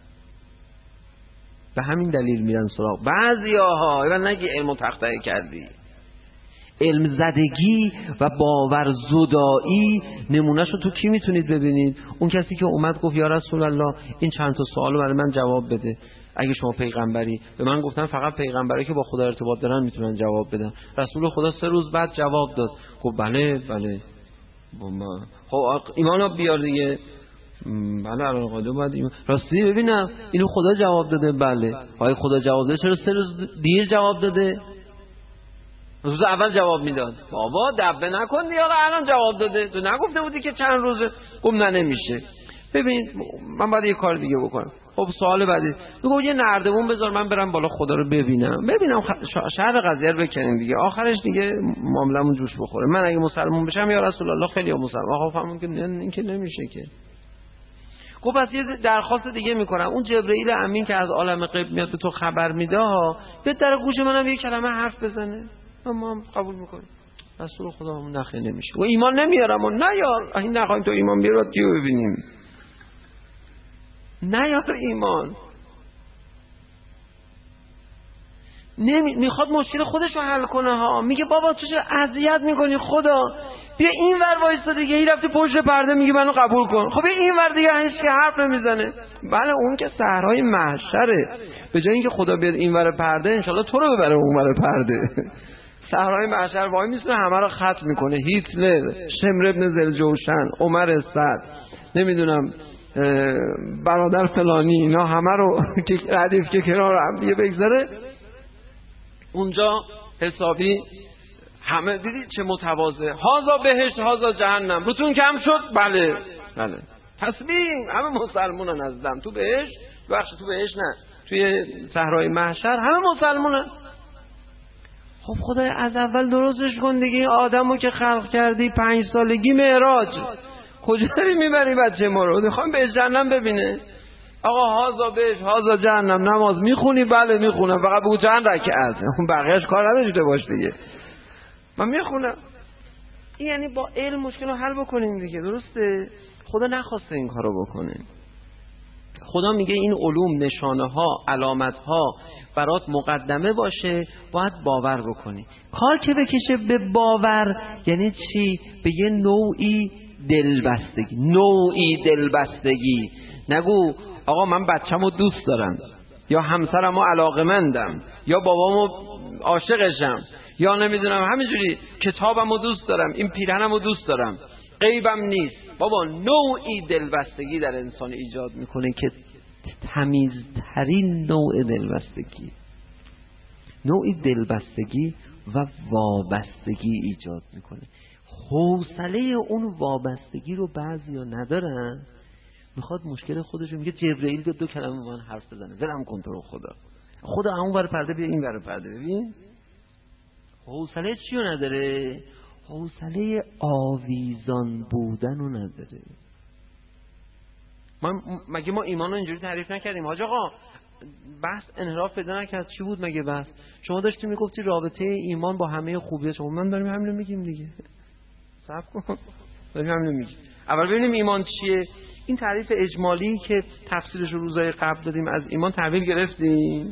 به همین دلیل میرن سراغ. بعضیاها اینا نگی علم تختای کردی، علم زدگی و باور زدایی نمونهشو تو کی میتونید ببینید؟ اون کسی که اومد گفت یا رسول الله این چند تا سوالو برای من جواب بده. اگه شما پیغمبری، به من گفتن فقط پیغمبرایی که با خدا ارتباط دارن میتونن جواب بدن. رسول خدا سه روز بعد جواب داد. خب بله بله خب ایمانو بیار دیگه. بله الان قاعده باید ایمان. راستی ببینم اینو خدا جواب داده. بله های خدا جواب داده، چرا سه روز دیر جواب داده؟ روز اول جواب میداد. بابا دبه نکن دیگه، الان جواب داده. تو نگفته بودی که چند روزه؟ گفت نه نمیشه. ببین من باید یه کار دیگه بکنم. خب سوال بعدی میگم یه نردبون بذار من برم بالا خدا رو ببینم ببینم شر قضیه رو بکنیم دیگه، آخرش دیگه معاملمون جوش بخوره. من اگه مسلمان بشم یا رسول الله خیلی مسلمان. آقا فهمون که این که نمیشه که. گفت پس یه درخواست دیگه میکنم، اون جبرئیل امین که از عالم غیب میاد به تو خبر میده ها، به در گوش منم یه کلمه حرف بزنه. ما هم قبول میکنیم. رسول خدا همون نخه نمیشه و ایمان نمیارم و نیار. این نخواهیم تو ایمان بیارد کیو ببینیم؟ نیار ایمان. نمی... میخواد مشکل خودش رو حل کنه ها. میگه بابا تو چه اذیت میکنی خدا، بیا این ور وایسا دیگه. این رفتی پشت پرده میگه منو قبول کن. خب این ور دیگه هیچ که حرف نمیزنه. بله اون که صحرای محشره، به جای اینکه خدا بیاد این ور پرده انشالله تو رو ببره اون ور پرده. صحرای محشر وای میسونه همه رو ختم میکنه. هیتلر، شمر ابن ذوالجوشن، عمر سعد، نمیدونم برادر فلانی، اینا همه رو که ردیف که کنار هم دیگه بگذاره اونجا حسابی. همه دیدی چه متواضع. هازا بهشت هازا جهنم، روتون کم شد؟ بله بله. تسبیح همه مسلمانن ازدم تو بهشت، بخش تو بهشت نه، توی صحرای محشر همه مسلمانن. خب خدای از اول درستش کن دیگه. آدمو که خلق کردی پنج سالگی معراج، کجا داری میبری بچه ما رو؟ میخوام به جهنم ببینه. آقا هازا بهش هازا جهنم، نماز میخونی؟ بله میخونم. فقط بگو چند رکعت، اون بقیه‌اش کار نداشته باش دیگه. من میخونم. این یعنی با علم مشکل رو حل بکنیم دیگه. درسته؟ خدا نخواسته این کارو بکنه. خدا میگه این علوم، نشانه ها، علامت ها برات مقدمه باشه، باید باور بکنی. کار که بکشه به باور یعنی چی؟ به یه نوعی دلبستگی. نوعی دلبستگی. نگو آقا من بچه‌مو دوست دارم، یا همسرمو علاقه‌مندم، یا بابامو عاشقشم، یا نمیدونم همینجوری کتابمو دوست دارم، این پیرهنمو دوست دارم، غیبم نیست. بابا نوعی دلبستگی در انسان ایجاد میکنه که تمیزترین نوع دلبستگی، نوعی دلبستگی و وابستگی ایجاد میکنه. حوصله اون وابستگی رو بعضیا ندارن. میخواد مشکل خودش رو، میگه جبرئیل دو کلمه با من حرف بزنه، ولم کن تو رو خدا. خدا اون ور پرده بیا این ور پرده. ببین حوصله چی رو نداره؟ حوصله آویزان بودن رو نداره. من مگه ما ایمان رو اینجوری تعریف نکردیم؟ حاج آقا بحث انحراف پیدا نکرد. چی بود مگه بحث؟ شما داشتی میگفتی رابطه ایمان با همه خوبیه. شما من داریم همین رو میگیم دیگه. صبر کن. داریم همین رو میگیم. اول ببینیم ایمان چیه. این تعریف اجمالی که تفسیرش رو روزای قبل دادیم از ایمان تحویل گرفتیم.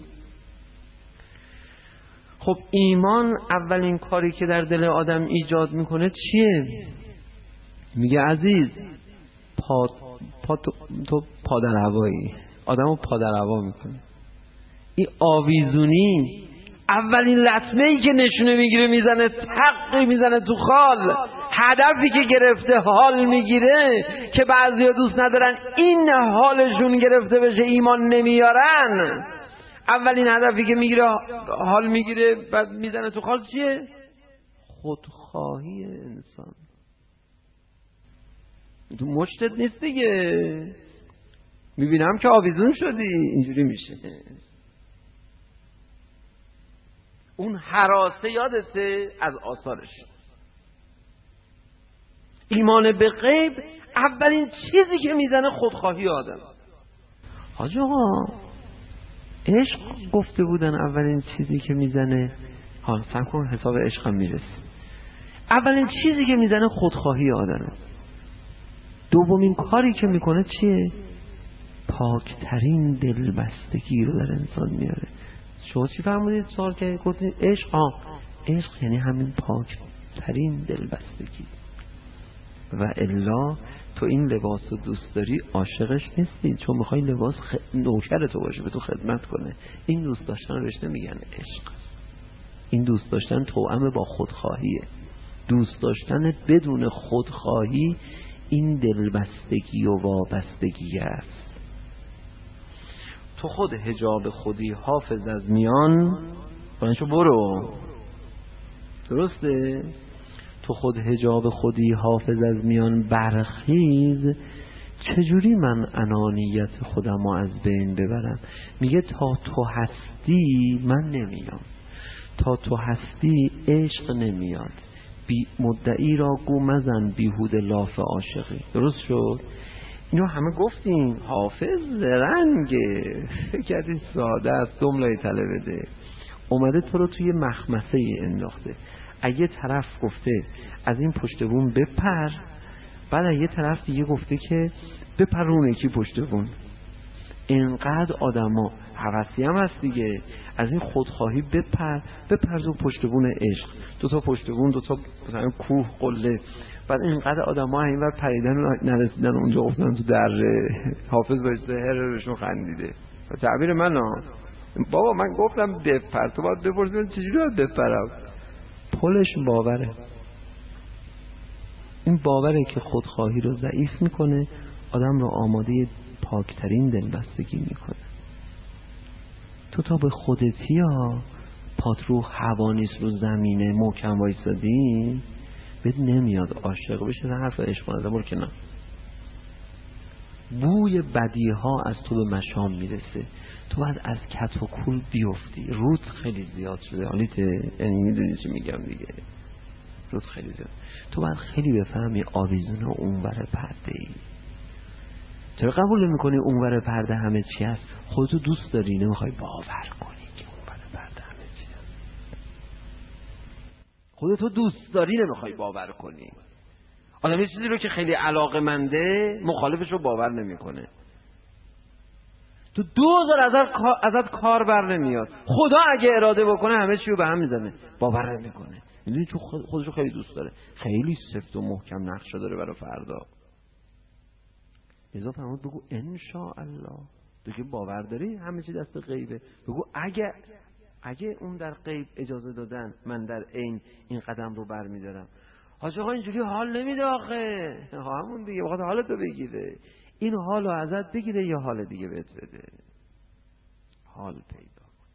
خب ایمان اولین کاری که در دل آدم ایجاد میکنه چیه؟ میگه عزیز پا, پا تو, تو پادر هوایی، آدمو پادر هوا میکنه. این آویزونی اولین لطمه ای که نشونه میگیره میزنه تقی میزنه تو خال. هدفی که گرفته حال میگیره که بعضیا دوست ندارن این حالشون گرفته بشه، ایمان نمیارن. اولین هدفی که میگیره حال میگیره بعد میزنه تو خال چیه؟ خودخواهی انسان. تو مشتت نیست دیگه. میبینم که آویزون شدی، اینجوری میشه. اون هراسه یادته از آثارش. ایمان به غیب اولین چیزی که میزنه خودخواهی آدم. حاج آقا عشق گفته بودن اولین چیزی که میزنه، ها سعی کن حساب عشق هم میرسی، اولین چیزی که میزنه خودخواهی آدمه. دومین کاری که میکنه چیه؟ پاکترین دلبستگی رو در انسان میاره. شما چی فرمودید سوال که گفتید عشق؟ آه عشق یعنی همین پاکترین دلبستگی. و الا تو این لباس رو دوست داری عاشقش نیستی، چون میخوای لباس خ... نوکر تو باشه، به تو خدمت کنه. این دوست داشتن رو بهش نمیگن عشق. این دوست داشتن توأم با خودخواهیه. دوست داشتن بدون خودخواهی این دلبستگی و وابستگی است. تو خود حجاب خودی حافظ از میان، بانشو برو، درسته؟ تو خود حجاب خودی حافظ از میان برخیز، چجوری من انانیت خودم رو از بین ببرم؟ میگه تا تو هستی من نمیام، تا تو هستی عشق نمیاد. بی مدعی را گو مزن بیهود لاف عاشقی. درست شد؟ اینو همه گفتیم. حافظ زرنگه، فکر کردی ساده است دملای تله بده، اومده تو رو توی مخمسه انداخته. اگه طرف گفته از این پشت بوم بپر، بعد یه طرف دیگه گفته که بپرونه کی پشت بوم. اینقدر آدما هوسی هم هست دیگه، از این خودخواهی بپر بپر تو پشت بوم عشق، دو تا پشت بوم، دو تا مثلا کوه قله. بعد اینقدر آدما اینور پریدن و نرسیدن اونجا افتادن تو دره. حافظ وایسته هر بهشون خندیده. تعبیر من ها بابا، من گفتم بپر، تو باید بپرسی چجوری باید بپرم. پلش باوره. این باوره که خودخواهی رو ضعیف میکنه، آدم رو آماده پاکترین دلبستگی میکنه. تو تا به خودتی ها پات رو هوا نیست، رو زمینه محکم وایسادی، بهت نمیاد عاشق بشه. حرف عشق نده، برو کنار. بوی بدی ها از تو به مشام میرسه، تو باید از کت و کول بیفتی. رود خیلی زیاد شده حالیت، یعنی میدونی چی میگم دیگه، رود خیلی زیاد. تو باید خیلی بفهمی آویزون اونور پرده ای. چرا قبول میکنی اونور پرده همه چی هست؟ خودتو دوست داری، نمیخوای باور کنی که اونور پرده همه چی هست. خودتو دوست داری نمیخوای باور کنی. آدم یه چیزی رو که خیلی علاقه‌منده مخالفش رو باور نمیکنه. تو دوزار ازت ازت کار بر نمیاد، خدا اگه اراده بکنه همه چی رو به هم میزنه، باور نمیکنه. میدونی تو خودشو خیلی دوست داره، خیلی سفت و محکم نقشه داره برای فردا. لذا فرمود بگو ان شاء الله. تو که باور داری همه چی دست غیبه، بگو اگه اگه اون در غیب اجازه دادن من در عین این قدم رو برمیدارم. حاج آقا اینجوری حال نمیده آخه. همون دیگه بخاطر حالتو بگیره. این حالو ازت بگیره یا حال دیگه بهت بده. حال پیدا کن.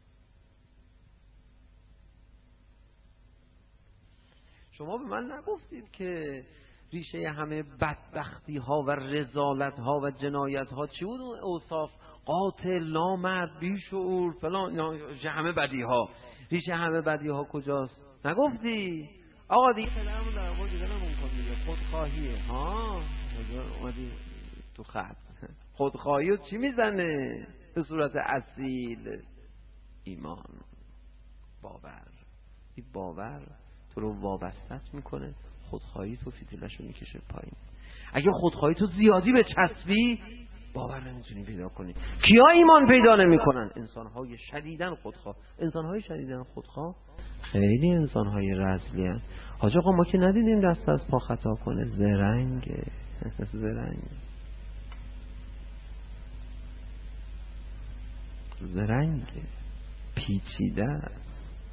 شما به من نگفتید که ریشه همه بدبختی ها و رذالت ها و جنایت ها چی بود؟ اون اوصاف قاتل، نامرد، بیشعور، فلان، همه بدی ها. ریشه همه بدی ها کجاست؟ نگفتی؟ آقا دیگه خیلیمون در آقا دیگه نمون کن دیگه. خودخواهیه. ها اومدی تو خط. خودخواهی رو چی میزنه؟ به صورت اصیل ایمان، باور. این باور تو رو وابستت میکنه، خودخواهی تو فتیلش رو میکشه پایین. اگه خودخواهی تو زیادی به چسبی، باور نمیتونی پیدا کنی. کیا ایمان پیدا نمیکنن؟ انسانهای شدیداً خودخواه. انسانهای شدیداً خودخواه خیلی انسانهای رذلی هستند. حاج آقا ما که ندیدیم دست از پا خطا کنه. زرنگه. زرنگ زرنگه پیچیده است.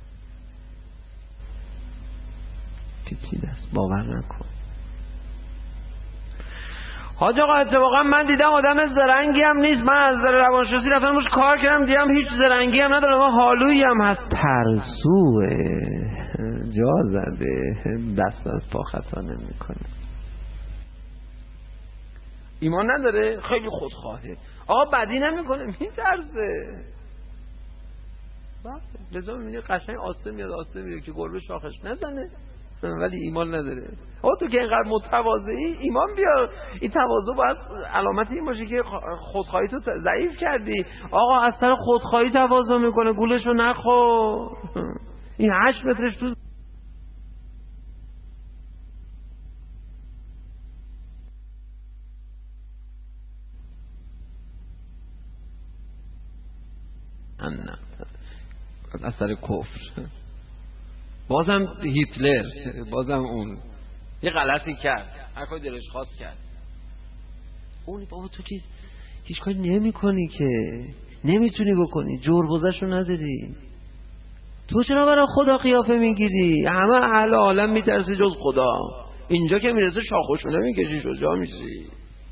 پیچیده است، باور نکن. حاج آقا اتفاقا من دیدم آدم زرنگی هم نیست. من از روانشناسی رفتم روش کار کردم، دیدم هیچ زرنگی هم نداره، ما حالویی هم هست. ترسوه، جا زده، دست از پا خطا نمیکنه. ایمان نداره، خیلی خودخواهه. آقا بدی نمیکنه، میترسه. بله لذا میبینی قشنگ آسته میاد آسته میره که گربه شاخش نزنه. ولی ایمان نداره. آقا تو که اینقدر متواضعی ایمان بیار. این تواضع باید علامت این باشه که خودخواهی تو ضعیف کردی. آقا از سر خودخواهی تواضع میکنه، گولشو نخور. این هشت مترش تو نه از سر کفر. بازم هیتلر، بازم اون یه غلطی کرد، هر کاری دلش خواست کرد. اون بابا تو که هیچ کاری نمی کنی، که نمیتونی بکنی، جربوزشو نداری. تو چرا برای خدا قیافه میگیری؟ همه اهل عالم میترسی جز خدا. اینجا که میرسه شاخوشونه میکشی شجاع میشی.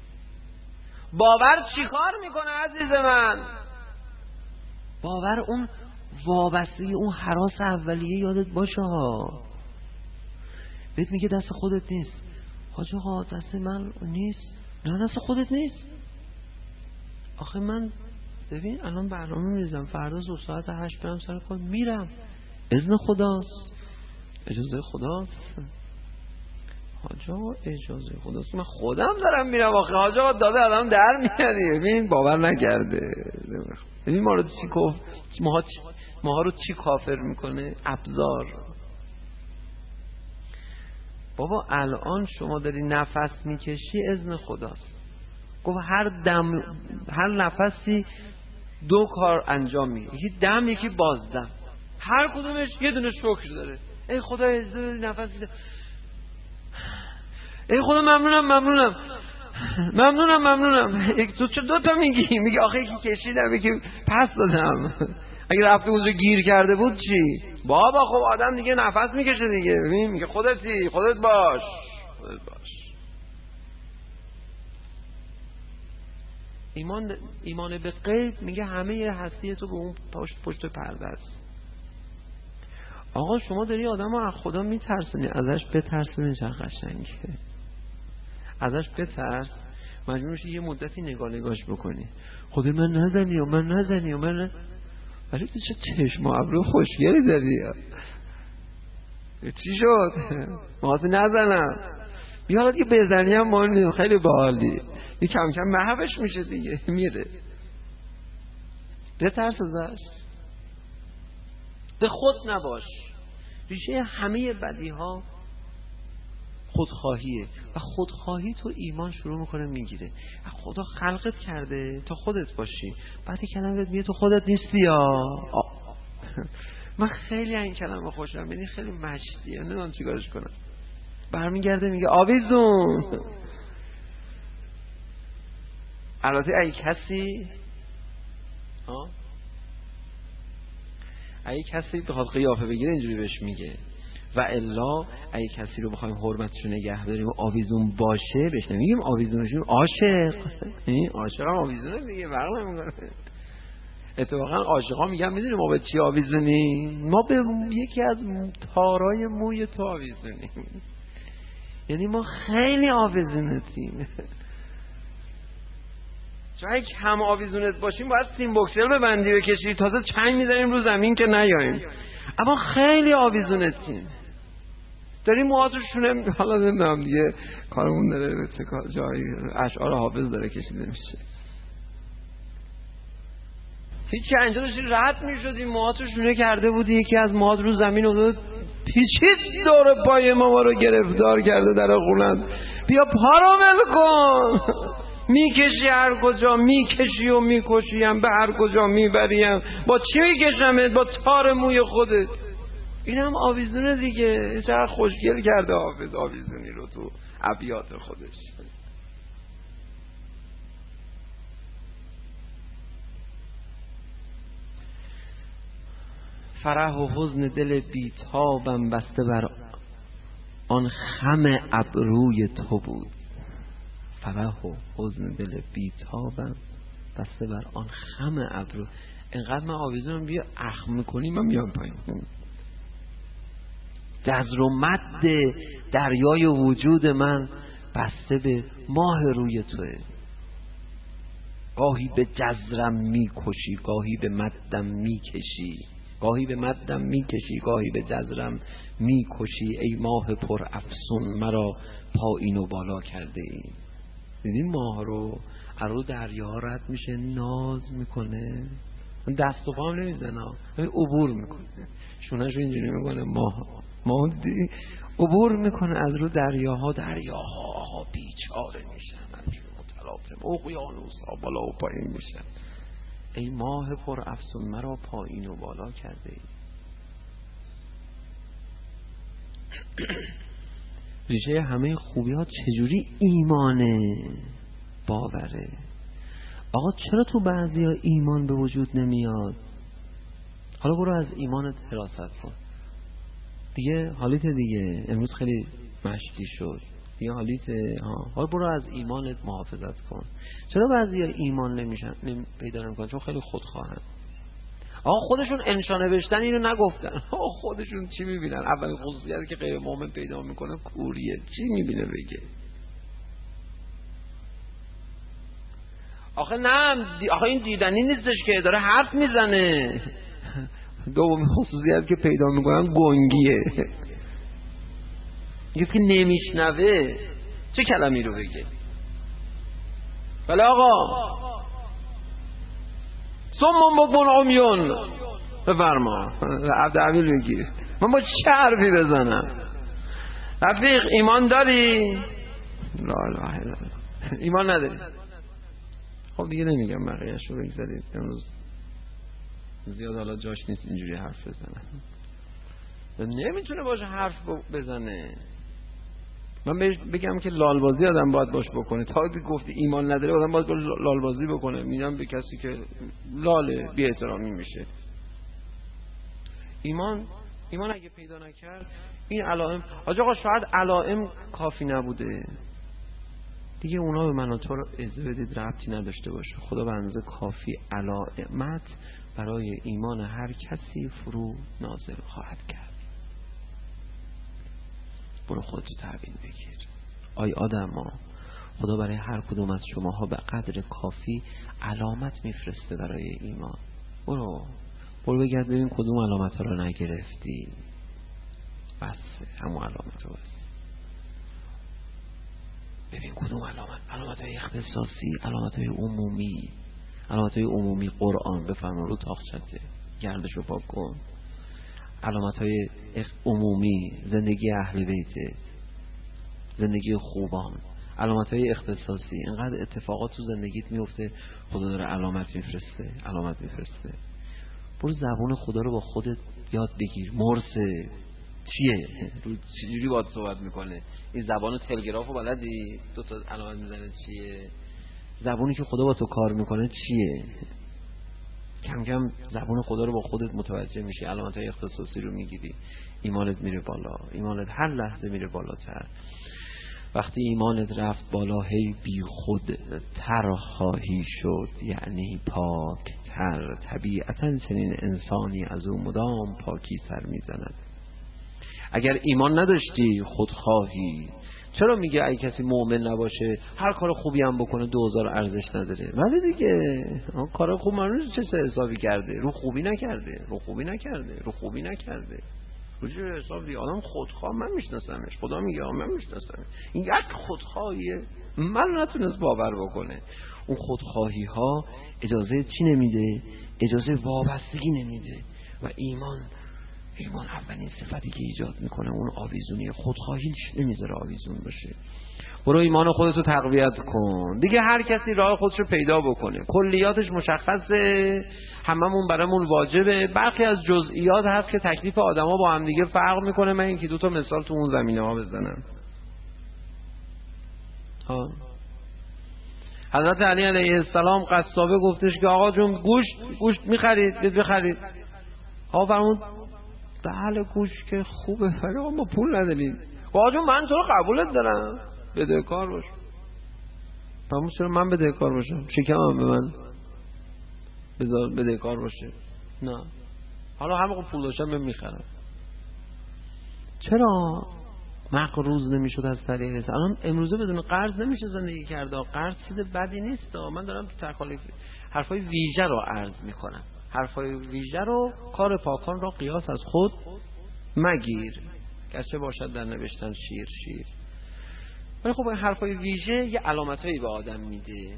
باور چی کار میکنه عزیز من؟ باور اون وابستگی، اون هراس اولیه یادت باشه ها. بهت میگه دست خودت نیست. حاج آقا دست من نیست. نه دست خودت نیست. آخه من ببین الان برنامه میریزم، فردا صبح ساعت هشت برم سر کار، میرم، اذن خداست، اجازه خداست. حاج آقا اجازه خداست، من خودم دارم میرم. آخه حاج آقا داده آدم در میاری. ببین باور نکرده. ببین ما رو چی کف ماها چی ماها رو چی کافر میکنه؟ ابزار. بابا الان شما داری نفس میکشی، اذن خداست. گفت هر دم، هر نفسی دو کار انجام میده، یکی دم یکی بازدم. هر کدومش یه دونه شکر داره. ای خدا اجازه نفس بده. ای خدا ممنونم ممنونم ممنونم ممنونم. یک تو چه دو تا میگی؟ میگی آخه یکی کشیدم یکی پس دادم. اگه رفته اونجا گیر کرده بود چی؟ بابا خب آدم دیگه نفس میکشه دیگه. ببین میگه خودتی، خودت باش، خودت باش. ایمان ایمان به غیب میگه همه هستی تو به اون پشت پشت پرده است. آقا شما داری آدمو از خدا میترسونی، ازش بترسونی. چه قشنگه. ازش بترس، مجبور میشی یه مدتی نگاه نگاش بکنی. خدا من نزنی و من نزنی و من ن... ولی تو چه چشم و ابرو خوشگلی داری. چی شد؟ ماهاتی نزنم. بیاد که بزنی هم مانیم، خیلی باحالی. یه کم کم محبش میشه دیگه، میره. بترس ازش، به خود نباش. ریشه همه بدی ها خودخواهیه و خودخواهی تو ایمان شروع میکنه میگیره. خدا خلقت کرده تا خودت باشی، بعد کلمه میگه تو خودت نیستی. یا من خیلی این کلمه خوشم، یعنی خیلی مشتیه، نمیدونم چیکارش کنم. برمیگرده میگه آویزون. البته ای کسی ها ای کسی بخواد قیافه بگیره اینجوری بهش میگه، و الا ای کسی رو بخوایم حرمتش رو نگه داریم و آویزون باشه بهش نمیگیم آویزونشون، عاشق. این عاشق هم آویزونه دیگه، فرق نمیکنه. اتفاقا عاشقا میگن میدونی ما به چی آویزونیم؟ ما به یکی از تارای موی تو آویزونیم. یعنی ما خیلی آویزونتیم. جایی که هم آویزونت باشیم باید سیم بوکسل ببندی بکشی، تازه چنگ میزنیم رو زمین که نیاییم. اما خیلی آویزونتیم. داریم موهاتو شونه، حالا نمیدونم دیگه کارمون داره به چه جایی اشعار حافظ داره کشیده میشه. هیچی اینجا داشتی رد میشدی، موهاتو شونه کرده بودی، یکی از موهات رو زمین افتاد پیچید دور پای ما ما رو گرفتار کرده در خونت. بیا پا رو ول کن. میکشی هر کجا، میکشی و میکشیم، به هر کجا میبریم. با چی میکشمت؟ با تار موی خودت. این هم آویزونه دیگه. چقدر خوشگل کرده حافظ آویزونی رو تو ابیات خودش. فرح و حزن دل بیتابم بسته بر آن خم ابروی تو بود. فرح و حزن دل بیتابم بسته بر آن خم ابرو. اینقدر من آویزونم بیا اخم میکنی من میام پایین. جزر و مد دریای وجود من بسته به ماه روی توه. گاهی به جزرم میکشی، گاهی به مدم میکشی. گاهی به مدم میکشی گاهی به جزرم میکشی، ای ماه پر افسون مرا پایین و بالا کرده ای. دیدین ماه رو از رو دریاها رد میشه ناز میکنه، دست و پا هم نمیزنه، عبور میکنه، شونش رو اینجوری میکنه. ماه ماه دیدی عبور میکنه از رو دریاها، دریاها آها بیچاره میشن، متلاطم اقیانوس ها بالا و پایین میشن. ای ماه پر افسون مرا پایین و بالا کرده ای. ریشه همه خوبی ها چجوری؟ ایمانه، باوره. آقا چرا تو بعضی ها ایمان به وجود نمیاد؟ حالا برو از ایمانت حراست کن دیگه، حالیت دیگه امروز خیلی مشکی شد دیگه، حالیت ها. حالا برو از ایمانت محافظت کن. چرا بعضی ها ایمان نمیشن نمی پیدا نمیکنن؟ چون خیلی خودخواهن. آقا خودشون انشا نوشتن اینو نگفتن، آقا خودشون چی میبینن؟ اولین خصوصیتی که غیر مؤمن پیدا میکنه کوریه. چی میبینه بگه؟ آخه نه، آخه این دیدنی نیستش که داره حرف میزنه. دومین خصوصیت که پیدا میکنن گنگیه، یکی که نمیشنوه چه کلمی رو بگه. ولی آقا سمون بکن عمیون بفرما عبدالعبیل بگیر، من با چه حرفی بزنم؟ رفیق ایمان داری؟ لا اله الا الله. ایمان نداری؟ خب دیگه نمیگم بقیه‌اش رو بگذارید، امروز زیاد حالا جاش نیست اینجوری حرف بزنه. نمیتونه باشه حرف بزنه. من بهش بگم که لالبازی آدم باید باش بکنه، تا که گفتی ایمان نداره آدم باید باش لالبازی بکنه. میگم به کسی که لاله بی احترامی میشه. ایمان ایمان اگه پیدا نکرد این علائم، آجا آقا شاید علائم کافی نبوده دیگه، اونا به من و تو رو اجازه بدید ربطی نداشته باشه. خدا به اندازه کافی علامت برای ایمان هر کسی فرو نازل خواهد کرد. برو خودتو تبیین بگیر. آی آدم ها، خدا برای هر کدوم از شماها به قدر کافی علامت میفرسته برای ایمان. برو برو بگرد ببین کدوم علامت ها رو نگرفتی، بس همون علامت رو بس ببین کدوم علامت. علامت های اختصاصی، علامت های عمومی. علامت های عمومی قرآن بفرما رو تاخچته، گردشو پاک کن. علامت های عمومی زندگی اهل بیت، زندگی خوبان. علامت های اختصاصی اینقدر اتفاقات تو زندگیت میفته خدا داره علامت میفرسته، علامت میفرسته. برو زبون خدا رو با خودت یاد بگیر. مرسه چیه؟ چجوری باید صحبت میکنه؟ این زبان تلگراف رو بلدی؟ دو تا علامت میزنه چیه؟ زبونی که خدا با تو کار میکنه چیه؟ کم کم زبون خدا رو با خودت متوجه میشی، علامت های اختصاصی رو میگیری، ایمانت میره بالا. ایمانت هر لحظه میره بالاتر. وقتی ایمانت رفت بالا هی بی خود تر خواهی شد، یعنی پاک تر. طبیعتا چنین انسانی از او مدام پاکی سر میزند. اگر ایمان نداشتی خودخواهی. چرا میگه ای کسی مؤمن نباشه هر کار خوبی هم بکنه دو هزار ارزش نداره؟ ولی دیگه کار خوب منوش چه سه حسابی کرده؟ رو خوبی نکرده، رو خوبی نکرده، رو خوبی نکرده، رو چه حساب دیگه. آدم خودخواه، من میشناسمش، خدا میگه من میشناسم، این یک خودخواهیه من نتونست باور بکنه. اون خودخواهی ها اجازه چی نمیده؟ اجازه وابستگی نمیده. و ایمان ایمان اولین صفتی که ایجاد میکنه اون آویزونی، خودخواهی نمیذاره آویزون باشه. برو ایمان خودتو تقویت کن دیگه. هر کسی راه خودشو پیدا بکنه، کلیاتش مشخصه، هممون برامون واجبه. برخی از جزئیات هست که تکلیف آدما با هم دیگه فرق میکنه. من یکی دو تا مثال تو اون زمینه ها بزنم. ها حضرت علی علیه السلام قصابه گفتش که آقا جون گوشت گوشت میخرید بخرید. آقا فرمود بله گوشت که خوبه ولی آقا ما پول نداریم. آقا جون من تو رو قبولت دارم، بدهکار باش. فرمود چرا من بدهکار باشم؟ شکمم به من بذار بدهکار باشه؟ نه، حالا همه پول داشتم من میخرم. چرا مقروض نمیشد از طریق حساب؟ الان امروزه بدون قرض نمیشه زندگی کرد. قرض چیز بدی نیست. من دارم تکالیف حرفای ویژه رو عرض میکنم. حرفای ویژه رو، کار پاکان را قیاس از خود مگیر، گرچه باشد در نوشتن شیر شیر. ولی خب این حرفای ویژه یه علامتایی به آدم میده.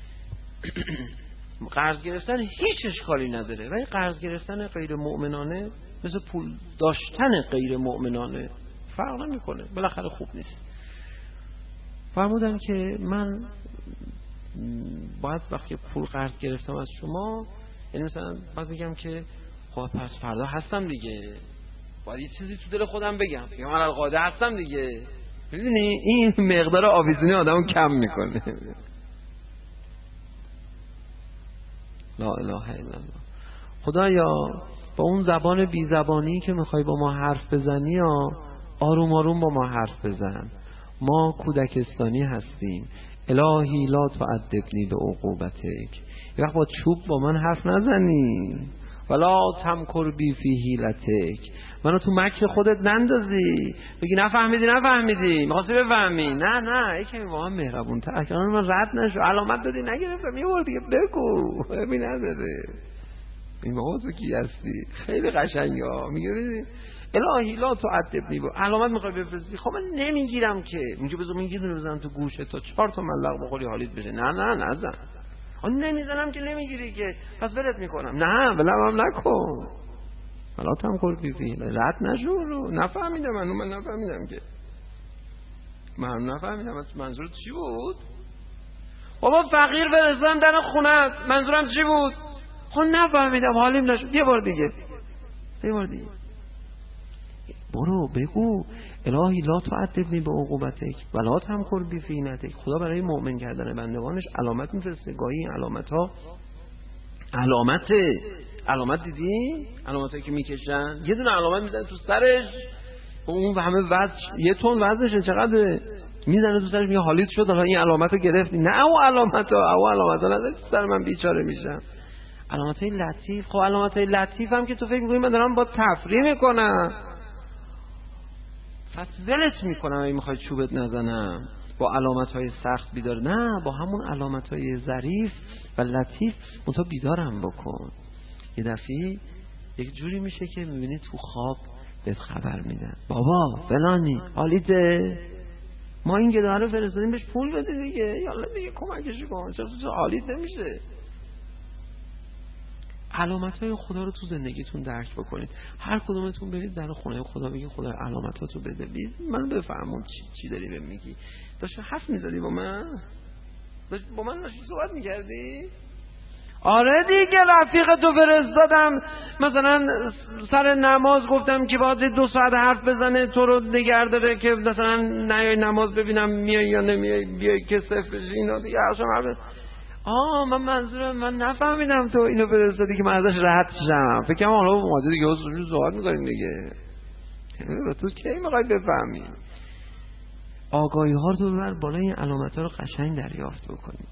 قرض گرفتن هیچ اشکالی نداره، ولی قرض گرفتن غیر مؤمنانه مثل پول داشتن غیر مؤمنانه فرق نمیکنه، بالاخره خوب نیست. فرمودن که من باید وقتی پول قرض گرفتم از شما، یعنی مثلا باید بگم که خب پس فردا هستم دیگه، باید یه چیزی تو دل خودم بگم، بگم من القاعده هستم دیگه. میدونی این مقدار آویزونی آدمو کم میکنه. لا اله الا الله. خدایا با اون زبان بی زبانی که میخوای با ما حرف بزنی یا آروم آروم با ما حرف بزن. ما کودکستانی هستیم. الهی لا تعذبنی بعقوبتک. یه وقت با چوب با من حرف نزنی. ولا تمکر بی فی حیلتک. منو تو مکر خودت نندازی، بگی نفهمیدی نفهمیدی میخواستی بفهمی. نه نه یکی با من مهربون تر کنن، من رد نشو، علامت دادی نگرفتم، یه بار دیگه بگو. ببین نداره این موضوع کی هستی، خیلی قشنگه. میگی الهی لا تعذبنی با علامت میخوای بفرستی، خب من نمیگیرم که. میگه بذار من یه دونه بزنم تو گوشه تا چهار تا ملق بخوری حالیت بشه. نه نه نزن. آن نمیزنم که نمیگیری که، پس ولت میکنم. نه ولم هم نکن. حالا تام کور بی فی رد نشو. نفهمیدم من من نفهمیدم که من نفهمیدم منظور چی بود. بابا فقیر فرستادم در خونه، منظورم چی بود؟ خب نفهمیدم حالیم نشد. یه بار دیگه یه بار دیگه برو بگو الهی لا تعذبنی بعقوبتک ولا تمکر بی فی نتک. خدا برای مؤمن کردن بندگانش علامت میفرسته. گاهی این علامت ها علامت علامت دیدی؟ علامتایی که میکشن یه دونه علامت میزنه تو سرش، اون همه وزن یه تن وزنشه چقدر میزنه تو سرش، میگه حالیت شد حالا این علامتو گرفتی. نه او علامتها او علامتها نداره تو سر من بیچاره میشم. علامتای لطیف. خب علامتای لطیف هم که تو فکر میکنی من دارم با تفریح میکنم، پس ولت میکنم اگه میخوای چوبت نزنم با علامتهای سخت بیدار. نه با همون علامتهای ظریف و لطیف منتها بیدارم بکن. یه دفعه یک جوری میشه که میبینی تو خواب بهت خبر میدن بابا فلانی حالیته، ما این گداه رو فرستادیم بهش پول بده دیگه، یالا دیگه کمکش کن، چرا تو حالیت نمیشه. علامت‌های خدا رو تو زندگیتون درک بکنید. هر کدومتون برید در خونه خدا بگید خدا علامتاتو بده. بید من بفهمم چی چی داری بهم میگی. داشت حرف میزدی با من؟ داشت با من داشتی صحبت میکردی؟ آره دیگه رفیق تو فرستادم مثلا سر نماز گفتم که باید دو ساعت حرف بزنه تو رو نگه داره که مثلا نیای نماز ببینم میای یا نمیای، بیای که صفر بشی اینا دیگه. اصلا حرف آه من منظورم من نفهمیدم تو اینو فرستادی که من ازش راحت شم. فکر کنم حالا اومده دیگه روز صحبت می‌کنیم دیگه. تو کی می‌خوای بفهمی؟ آگاهی ها رو ببر بالا، این علامت ها رو قشنگ دریافت بکنی.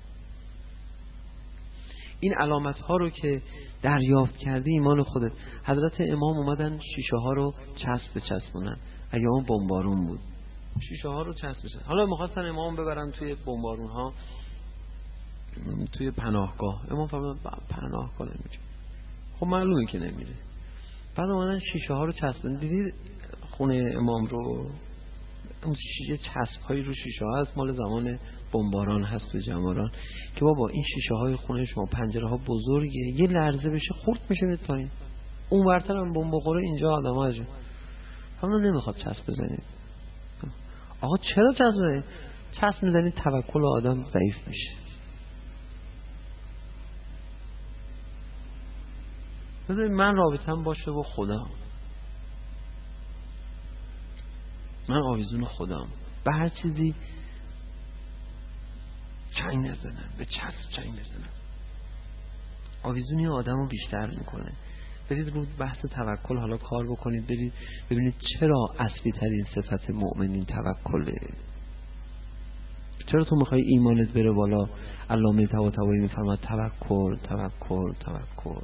این علامت ها رو که دریافت کردی ایمان خودت. حضرت امام اومدن شیشه ها رو چسب بچسبونن، ایام بمبارون بود، شیشه ها رو چسب بچسبونن. حالا می‌خواستن امام ببرن توی بمبارون ها، توی پناهگاه. امام فرمود پناهگاه نمیره. خب معلومه که نمیره. بعد اومدن شیشه ها رو چسبوندن. دیدید خونه امام رو اون شیشه چسب هایی رو شیشه ها هست، مال زمان بمباران هست و جماران، که بابا این شیشه های خونه شما پنجره ها بزرگه، یه لرزه بشه خورد میشه به پایین. اون ورتر هم بمب بخوره اینجا آدم‌ها اجا. همون نمیخواد چسب بزنید. آقا چرا چسب بزنید؟ چسب میزنید توکل آدم ضعیف میشه. بذارید من رابطم باشه با خدا، من آویزون خودم، به هر چیزی چنگ نزنم، به چسب چنگ نزنم. آویزونی آدم رو بیشتر میکنه. برید رو بحث توکل حالا کار بکنید، برید ببینید چرا اصلی ترین صفت مؤمنین توکله. چرا تو میخوای ایمانت بره بالا؟ علامه طباطبایی میفرماد توکل توکل توکل.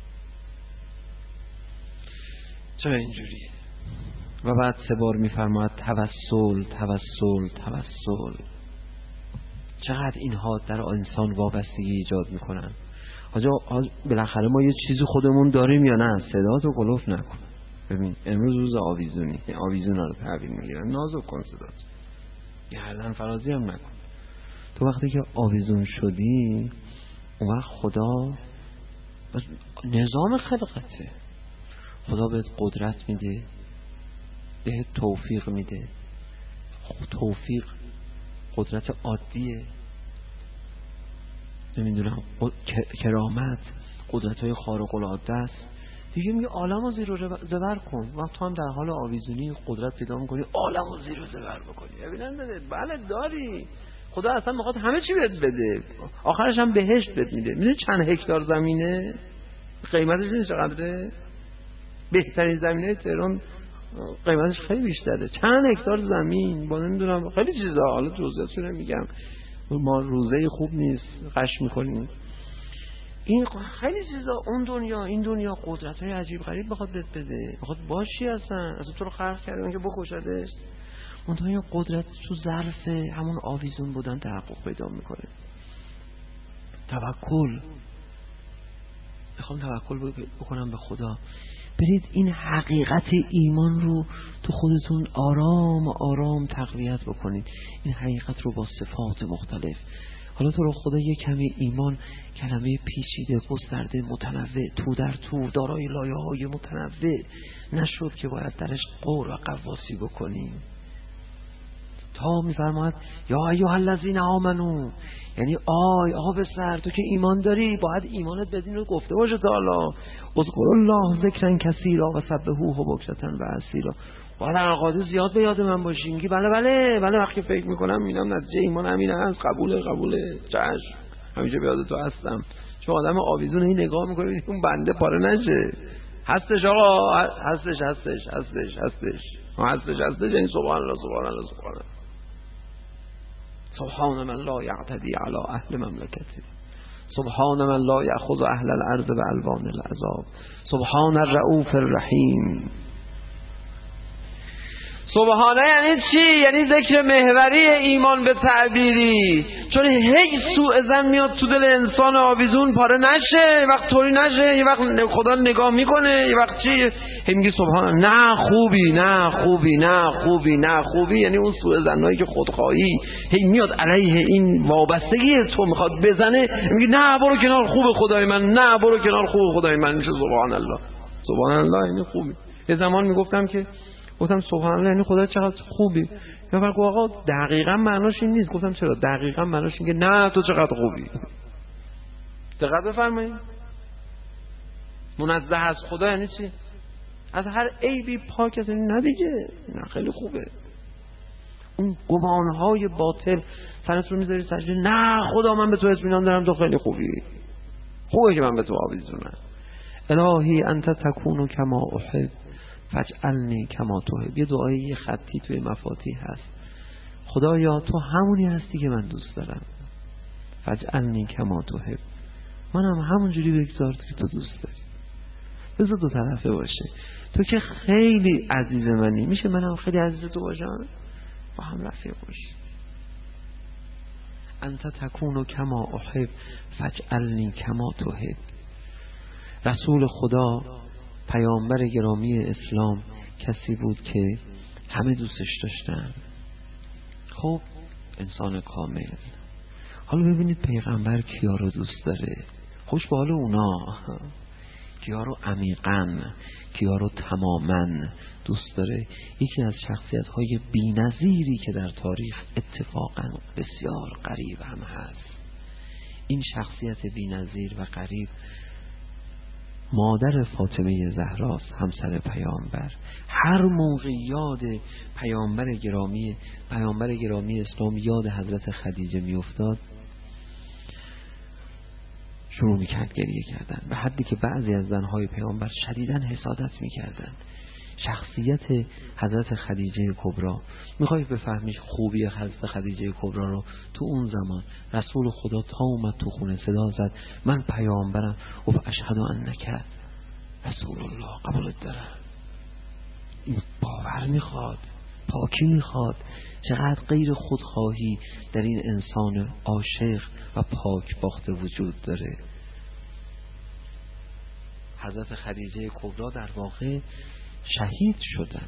چرا اینجوریه؟ و بعد سه بار میفرماد توسل توسل توسل. چقدر اینها در انسان وابستگی ایجاد میکنن. آجا بالاخره ما یه چیزی خودمون داریم یا نه؟ صداتو کلوف نکن. ببین امروز روز آویزونی، آویزونا رو تحویل میگیرن، نازک کن صدات، گردن فرازی هم نکن. تو وقتی که آویزون شدی اون وقت خدا نظام خلقته، خدا بهت قدرت میده، بهت توفیق میده. توفیق قدرت عادیه، نمیدونم کرامت قدرت های خارق العاده است دیگه. میگه عالم و زیر و زبر کن. وقت تو هم در حال آویزونی قدرت پیدا میکنی عالم و زیر و زبر بکنی. ببینن بده، بله داری. خدا اصلا میخواد همه چی بهت بده، آخرش هم بهشت بهت میده. میدونی چند هکتار زمینه؟ قیمتش میدونی چقدره؟ بهترین زمینه تهران قیمتش خیلی بیشتره. چند هکتار زمین با نمیدونم خیلی چیزا، حالا جزئیاتش نمیگم، ما روزه خوب نیست قش میکنیم. این خیلی چیزا، اون دنیا این دنیا قدرت های عجیب غریب بخواد بهت بده، بخواد باشی اصلا اصلا تو رو خلق کرده که بکشدش. اون دنیا قدرت تو ظرف همون آویزون بودن تحقق پیدا میکنه. توکل، میخوام توکل بکنم به خدا. برید این حقیقت ایمان رو تو خودتون آرام آرام تقویت بکنید. این حقیقت رو با صفات مختلف. حالا تو رو خدا یک کمی ایمان کلمه پیچیده، گسترده، متنوع، تو در تو، دارای لایه‌های متنوع نشد که باید درش قور و قواسی بکنیم. تا میفرماید یا ایها الذین آمنو، یعنی آی آقا بسر تو که ایمان داری باید ایمانت بدین رو گفته باشه تعالی اذکروا الله ذکرا کثیرا و سبحوه بکرة و اصیلا. باید القاده زیاد به یاد من باشی. میگی بله بله بله وقتی فکر میکنم میبینم نتیجه ایمان همین هست، قبوله قبوله چشم همیشه به یاد تو هستم. چون آدم آویزون این نگاه میکنه اون بنده پاره نشه. هستش آقا، هستش هستش هستش هستش هستش هستش یعنی سبحان الله سبحان الله سبحان الله سبحان من لا یعتدی علی اهل مملکته، سبحان من لا یأخذ اهل الارض بالوان العذاب، سبحان الرؤوف الرحیم. سبحانه یعنی چی؟ یعنی ذکر محوری ایمان به تعبیری. چون هیچ سوء ظن میاد تو دل انسان آویزون پاره نشه، وقت طوری نشه، یه وقت خدا نگاه میکنه، یه وقت چی هی میگی سبحان نه خوبی نه خوبی نه خوبی نه خوبی، یعنی اون سوء ظنایی که خودخواهی هی میاد علیه این وابستگی تو میخواد بزنه، میگی نه برو کنار خوب خدای من، نه برو کنار خوب خدای من. میشه سبحان الله. سبحان الله یعنی خوبی. یه زمان میگفتم که گفتم سبحان الله یعنی خدا چقدر خوبی. یا فرق آقا دقیقاً معناش این نیست. گفتم چرا؟ دقیقاً معناش اینه که نه تو چقدر خوبی. دقت بفرمایید. منزه از خدا یعنی چی؟ از هر عیبی پاک است. نه دیگه نه خیلی خوبه. اون گمانهای باطل سرت رو میذاری سجده، نه خدا من به تو اطمینان دارم تو خیلی خوبی، خوبه که من به تو آویزونم. الهی انت تکون کما احب فجعلنی کما تحب. یه دعایی خطی توی مفاتیح هست. خدایا تو همونی هستی که من دوست دارم، فجعلنی کما تحب، منم همونجوری بگذار که تو دوست داری. بذار دو طرفه باشه. تو که خیلی عزیز منی، میشه منم خیلی عزیز تو باشم، با هم رفیق باشیم. انت تکون کما احب فجعلنی کما تحب. رسول خدا پیامبر گرامی اسلام کسی بود که همه دوستش داشتن. خب انسان کامل. حالا ببینید پیغمبر کیا رو دوست داره. خوش به حال اونا. کیا رو عمیقاً، کیا رو تماماً دوست داره. یکی از شخصیت‌های بی‌نظیری که در تاریخ اتفاقاً بسیار غریب هم هست، این شخصیت بی‌نظیر و غریب مادر فاطمه زهراست، همسر پیامبر. هر موقع یاد پیامبر گرامی پیامبر گرامی اسلام یاد حضرت خدیجه میافتاد شروع میکرد گریه کردن، به حدی که بعضی از زنهای پیامبر شدیداً حسادت میکردن. شخصیت حضرت خدیجه کبری، میخوای بفهمیش خوبی حضرت خدیجه کبری رو؟ تو اون زمان رسول خدا تا اومد تو خونه صدا زد من پیامبرم و اشهد انک رسول الله، قبولت دارم. این باور میخواد، پاکی میخواد. چقدر غیر خودخواهی در این انسان عاشق و پاک باخته وجود داره. حضرت خدیجه کبرا در واقع شهید شدن.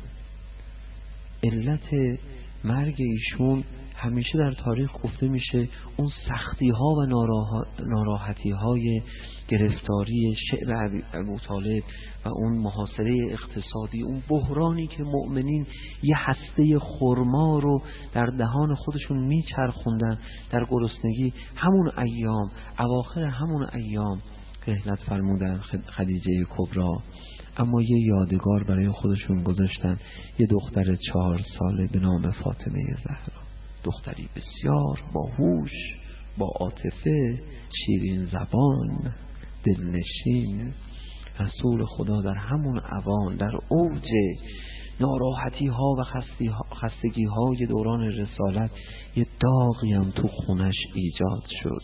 علت مرگ ایشون همیشه در تاریخ گفته میشه اون سختی ها و ناراحتی های گرفتاری شعب ابوطالب و اون محاصره اقتصادی، اون بحرانی که مؤمنین یه هسته خرما رو در دهان خودشون میچرخوندن در گرسنگی، همون ایام، اواخر همون ایام رحلت فرمودن خدیجه کبرا. اما یه یادگار برای خودشون گذاشتن، یه دختر چهار ساله به نام فاطمه زهرا، دختری بسیار باهوش، با عاطفه، شیرین زبان، دلنشین. رسول خدا در همون اوان، در اوج ناراحتی ها و خستگی های دوران رسالت، یه داغی هم تو خونش ایجاد شد.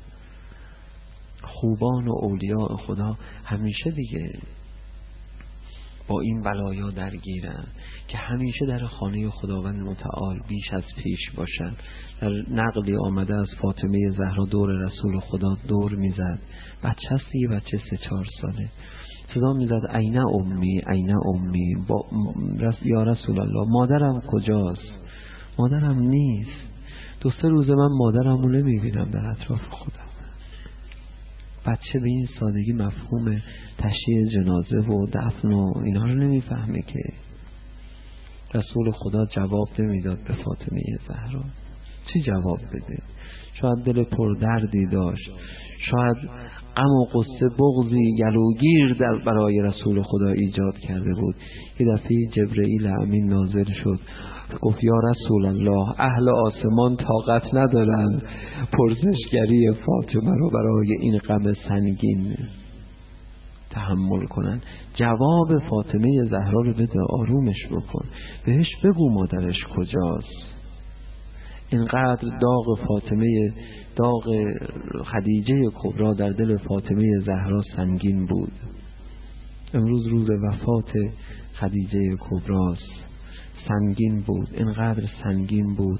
خوبان و اولیاء خدا همیشه دیگه با این بلایا درگیرن که همیشه در خانه خداوند متعال بیش از پیش باشن. در نقلی آمده از فاطمه زهرا دور رسول خدا دور میزد، بچه هست دیگه، بچه سه چهار ساله، صدا میزد عین امی عین امی، با رس یا رسول الله مادرم کجاست؟ مادرم نیست. دو سه روزه من مادرمو نمیبینم در اطراف خودم. بچه به این سادگی مفهوم تشییع جنازه و دفن و اینا رو نمیفهمه که. رسول خدا جواب نمیداد به فاطمه زهرا. چی جواب بده؟ شاید دل پردردی داشت، شاید غم و قصه بغضی گلوگیر در برای رسول خدا ایجاد کرده بود. یه دفعه جبرئیل امین نازل شد، گفت یا رسول الله، اهل آسمان طاقت ندارن پرسشگری فاطمه رو برای این غم سنگین تحمل کنن. جواب فاطمه زهرا رو بده، آرومش بکن، بهش بگو مادرش کجاست. اینقدر داغ فاطمه داغ خدیجه کبرا در دل فاطمه زهرا سنگین بود. امروز روز وفات خدیجه کبراست، سنگین بود، اینقدر سنگین بود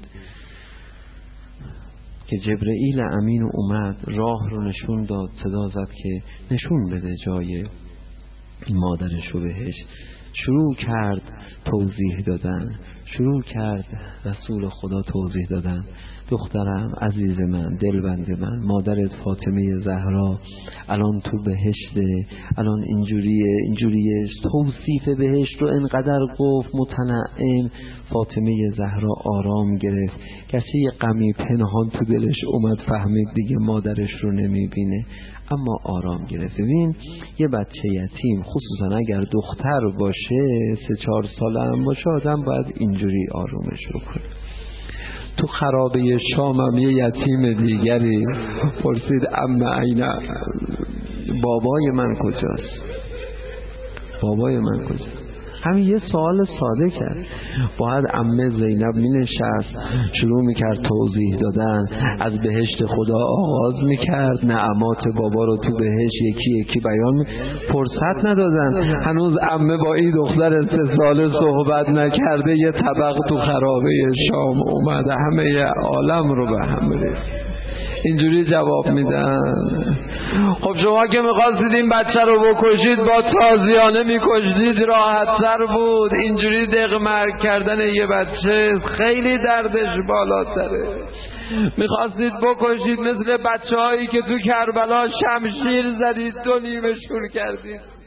که جبرئیل امین اومد، راه رو نشون داد، صدا زد که نشون بده جای مادرش رو بهش. شروع کرد توضیح دادن، شروع کرد رسول خدا توضیح دادن. دخترم عزیز من، دلبند من، مادرت فاطمه زهرا الان تو بهشته، الان اینجوریه اینجوریه، توصیف بهشت رو انقدر گفت متنعم. فاطمه زهرا آرام گرفت، گرچه یه غمی پنهان تو دلش اومد، فهمید دیگه مادرش رو نمیبینه، اما آرام گرفت. ببین یه بچه یتیم، خصوصا اگر دختر باشه، سه چهار ساله هم باشه، آدم باید اینجوری آرومش بکنه. تو خرابه شام هم یه یتیم دیگری پرسید عمه عین بابای من کجاست؟ بابای من کجاست؟ همین یه سوال ساده کرد. باید عمه زینب می نشست، شروع می کرد توضیح دادن، از بهشت خدا آغاز می کرد، نعمات بابا رو تو بهشت یکی یکی بیان می... فرصت ندادن. هنوز عمه با این دختر سه ساله صحبت نکرده، یه طبق تو خرابه شام اومده، همه عالم رو به هم ریخت. اینجوری جواب میدن. خب شما که میخواستید این بچه رو بکشید، با تازیانه میکشید، راحت تر بود. اینجوری دق مرگ کردن یه بچه خیلی دردش بالاتره. میخواستید بکشید مثل بچه هایی که تو کربلا شمشیر زدید، دو نیمه شور کردید.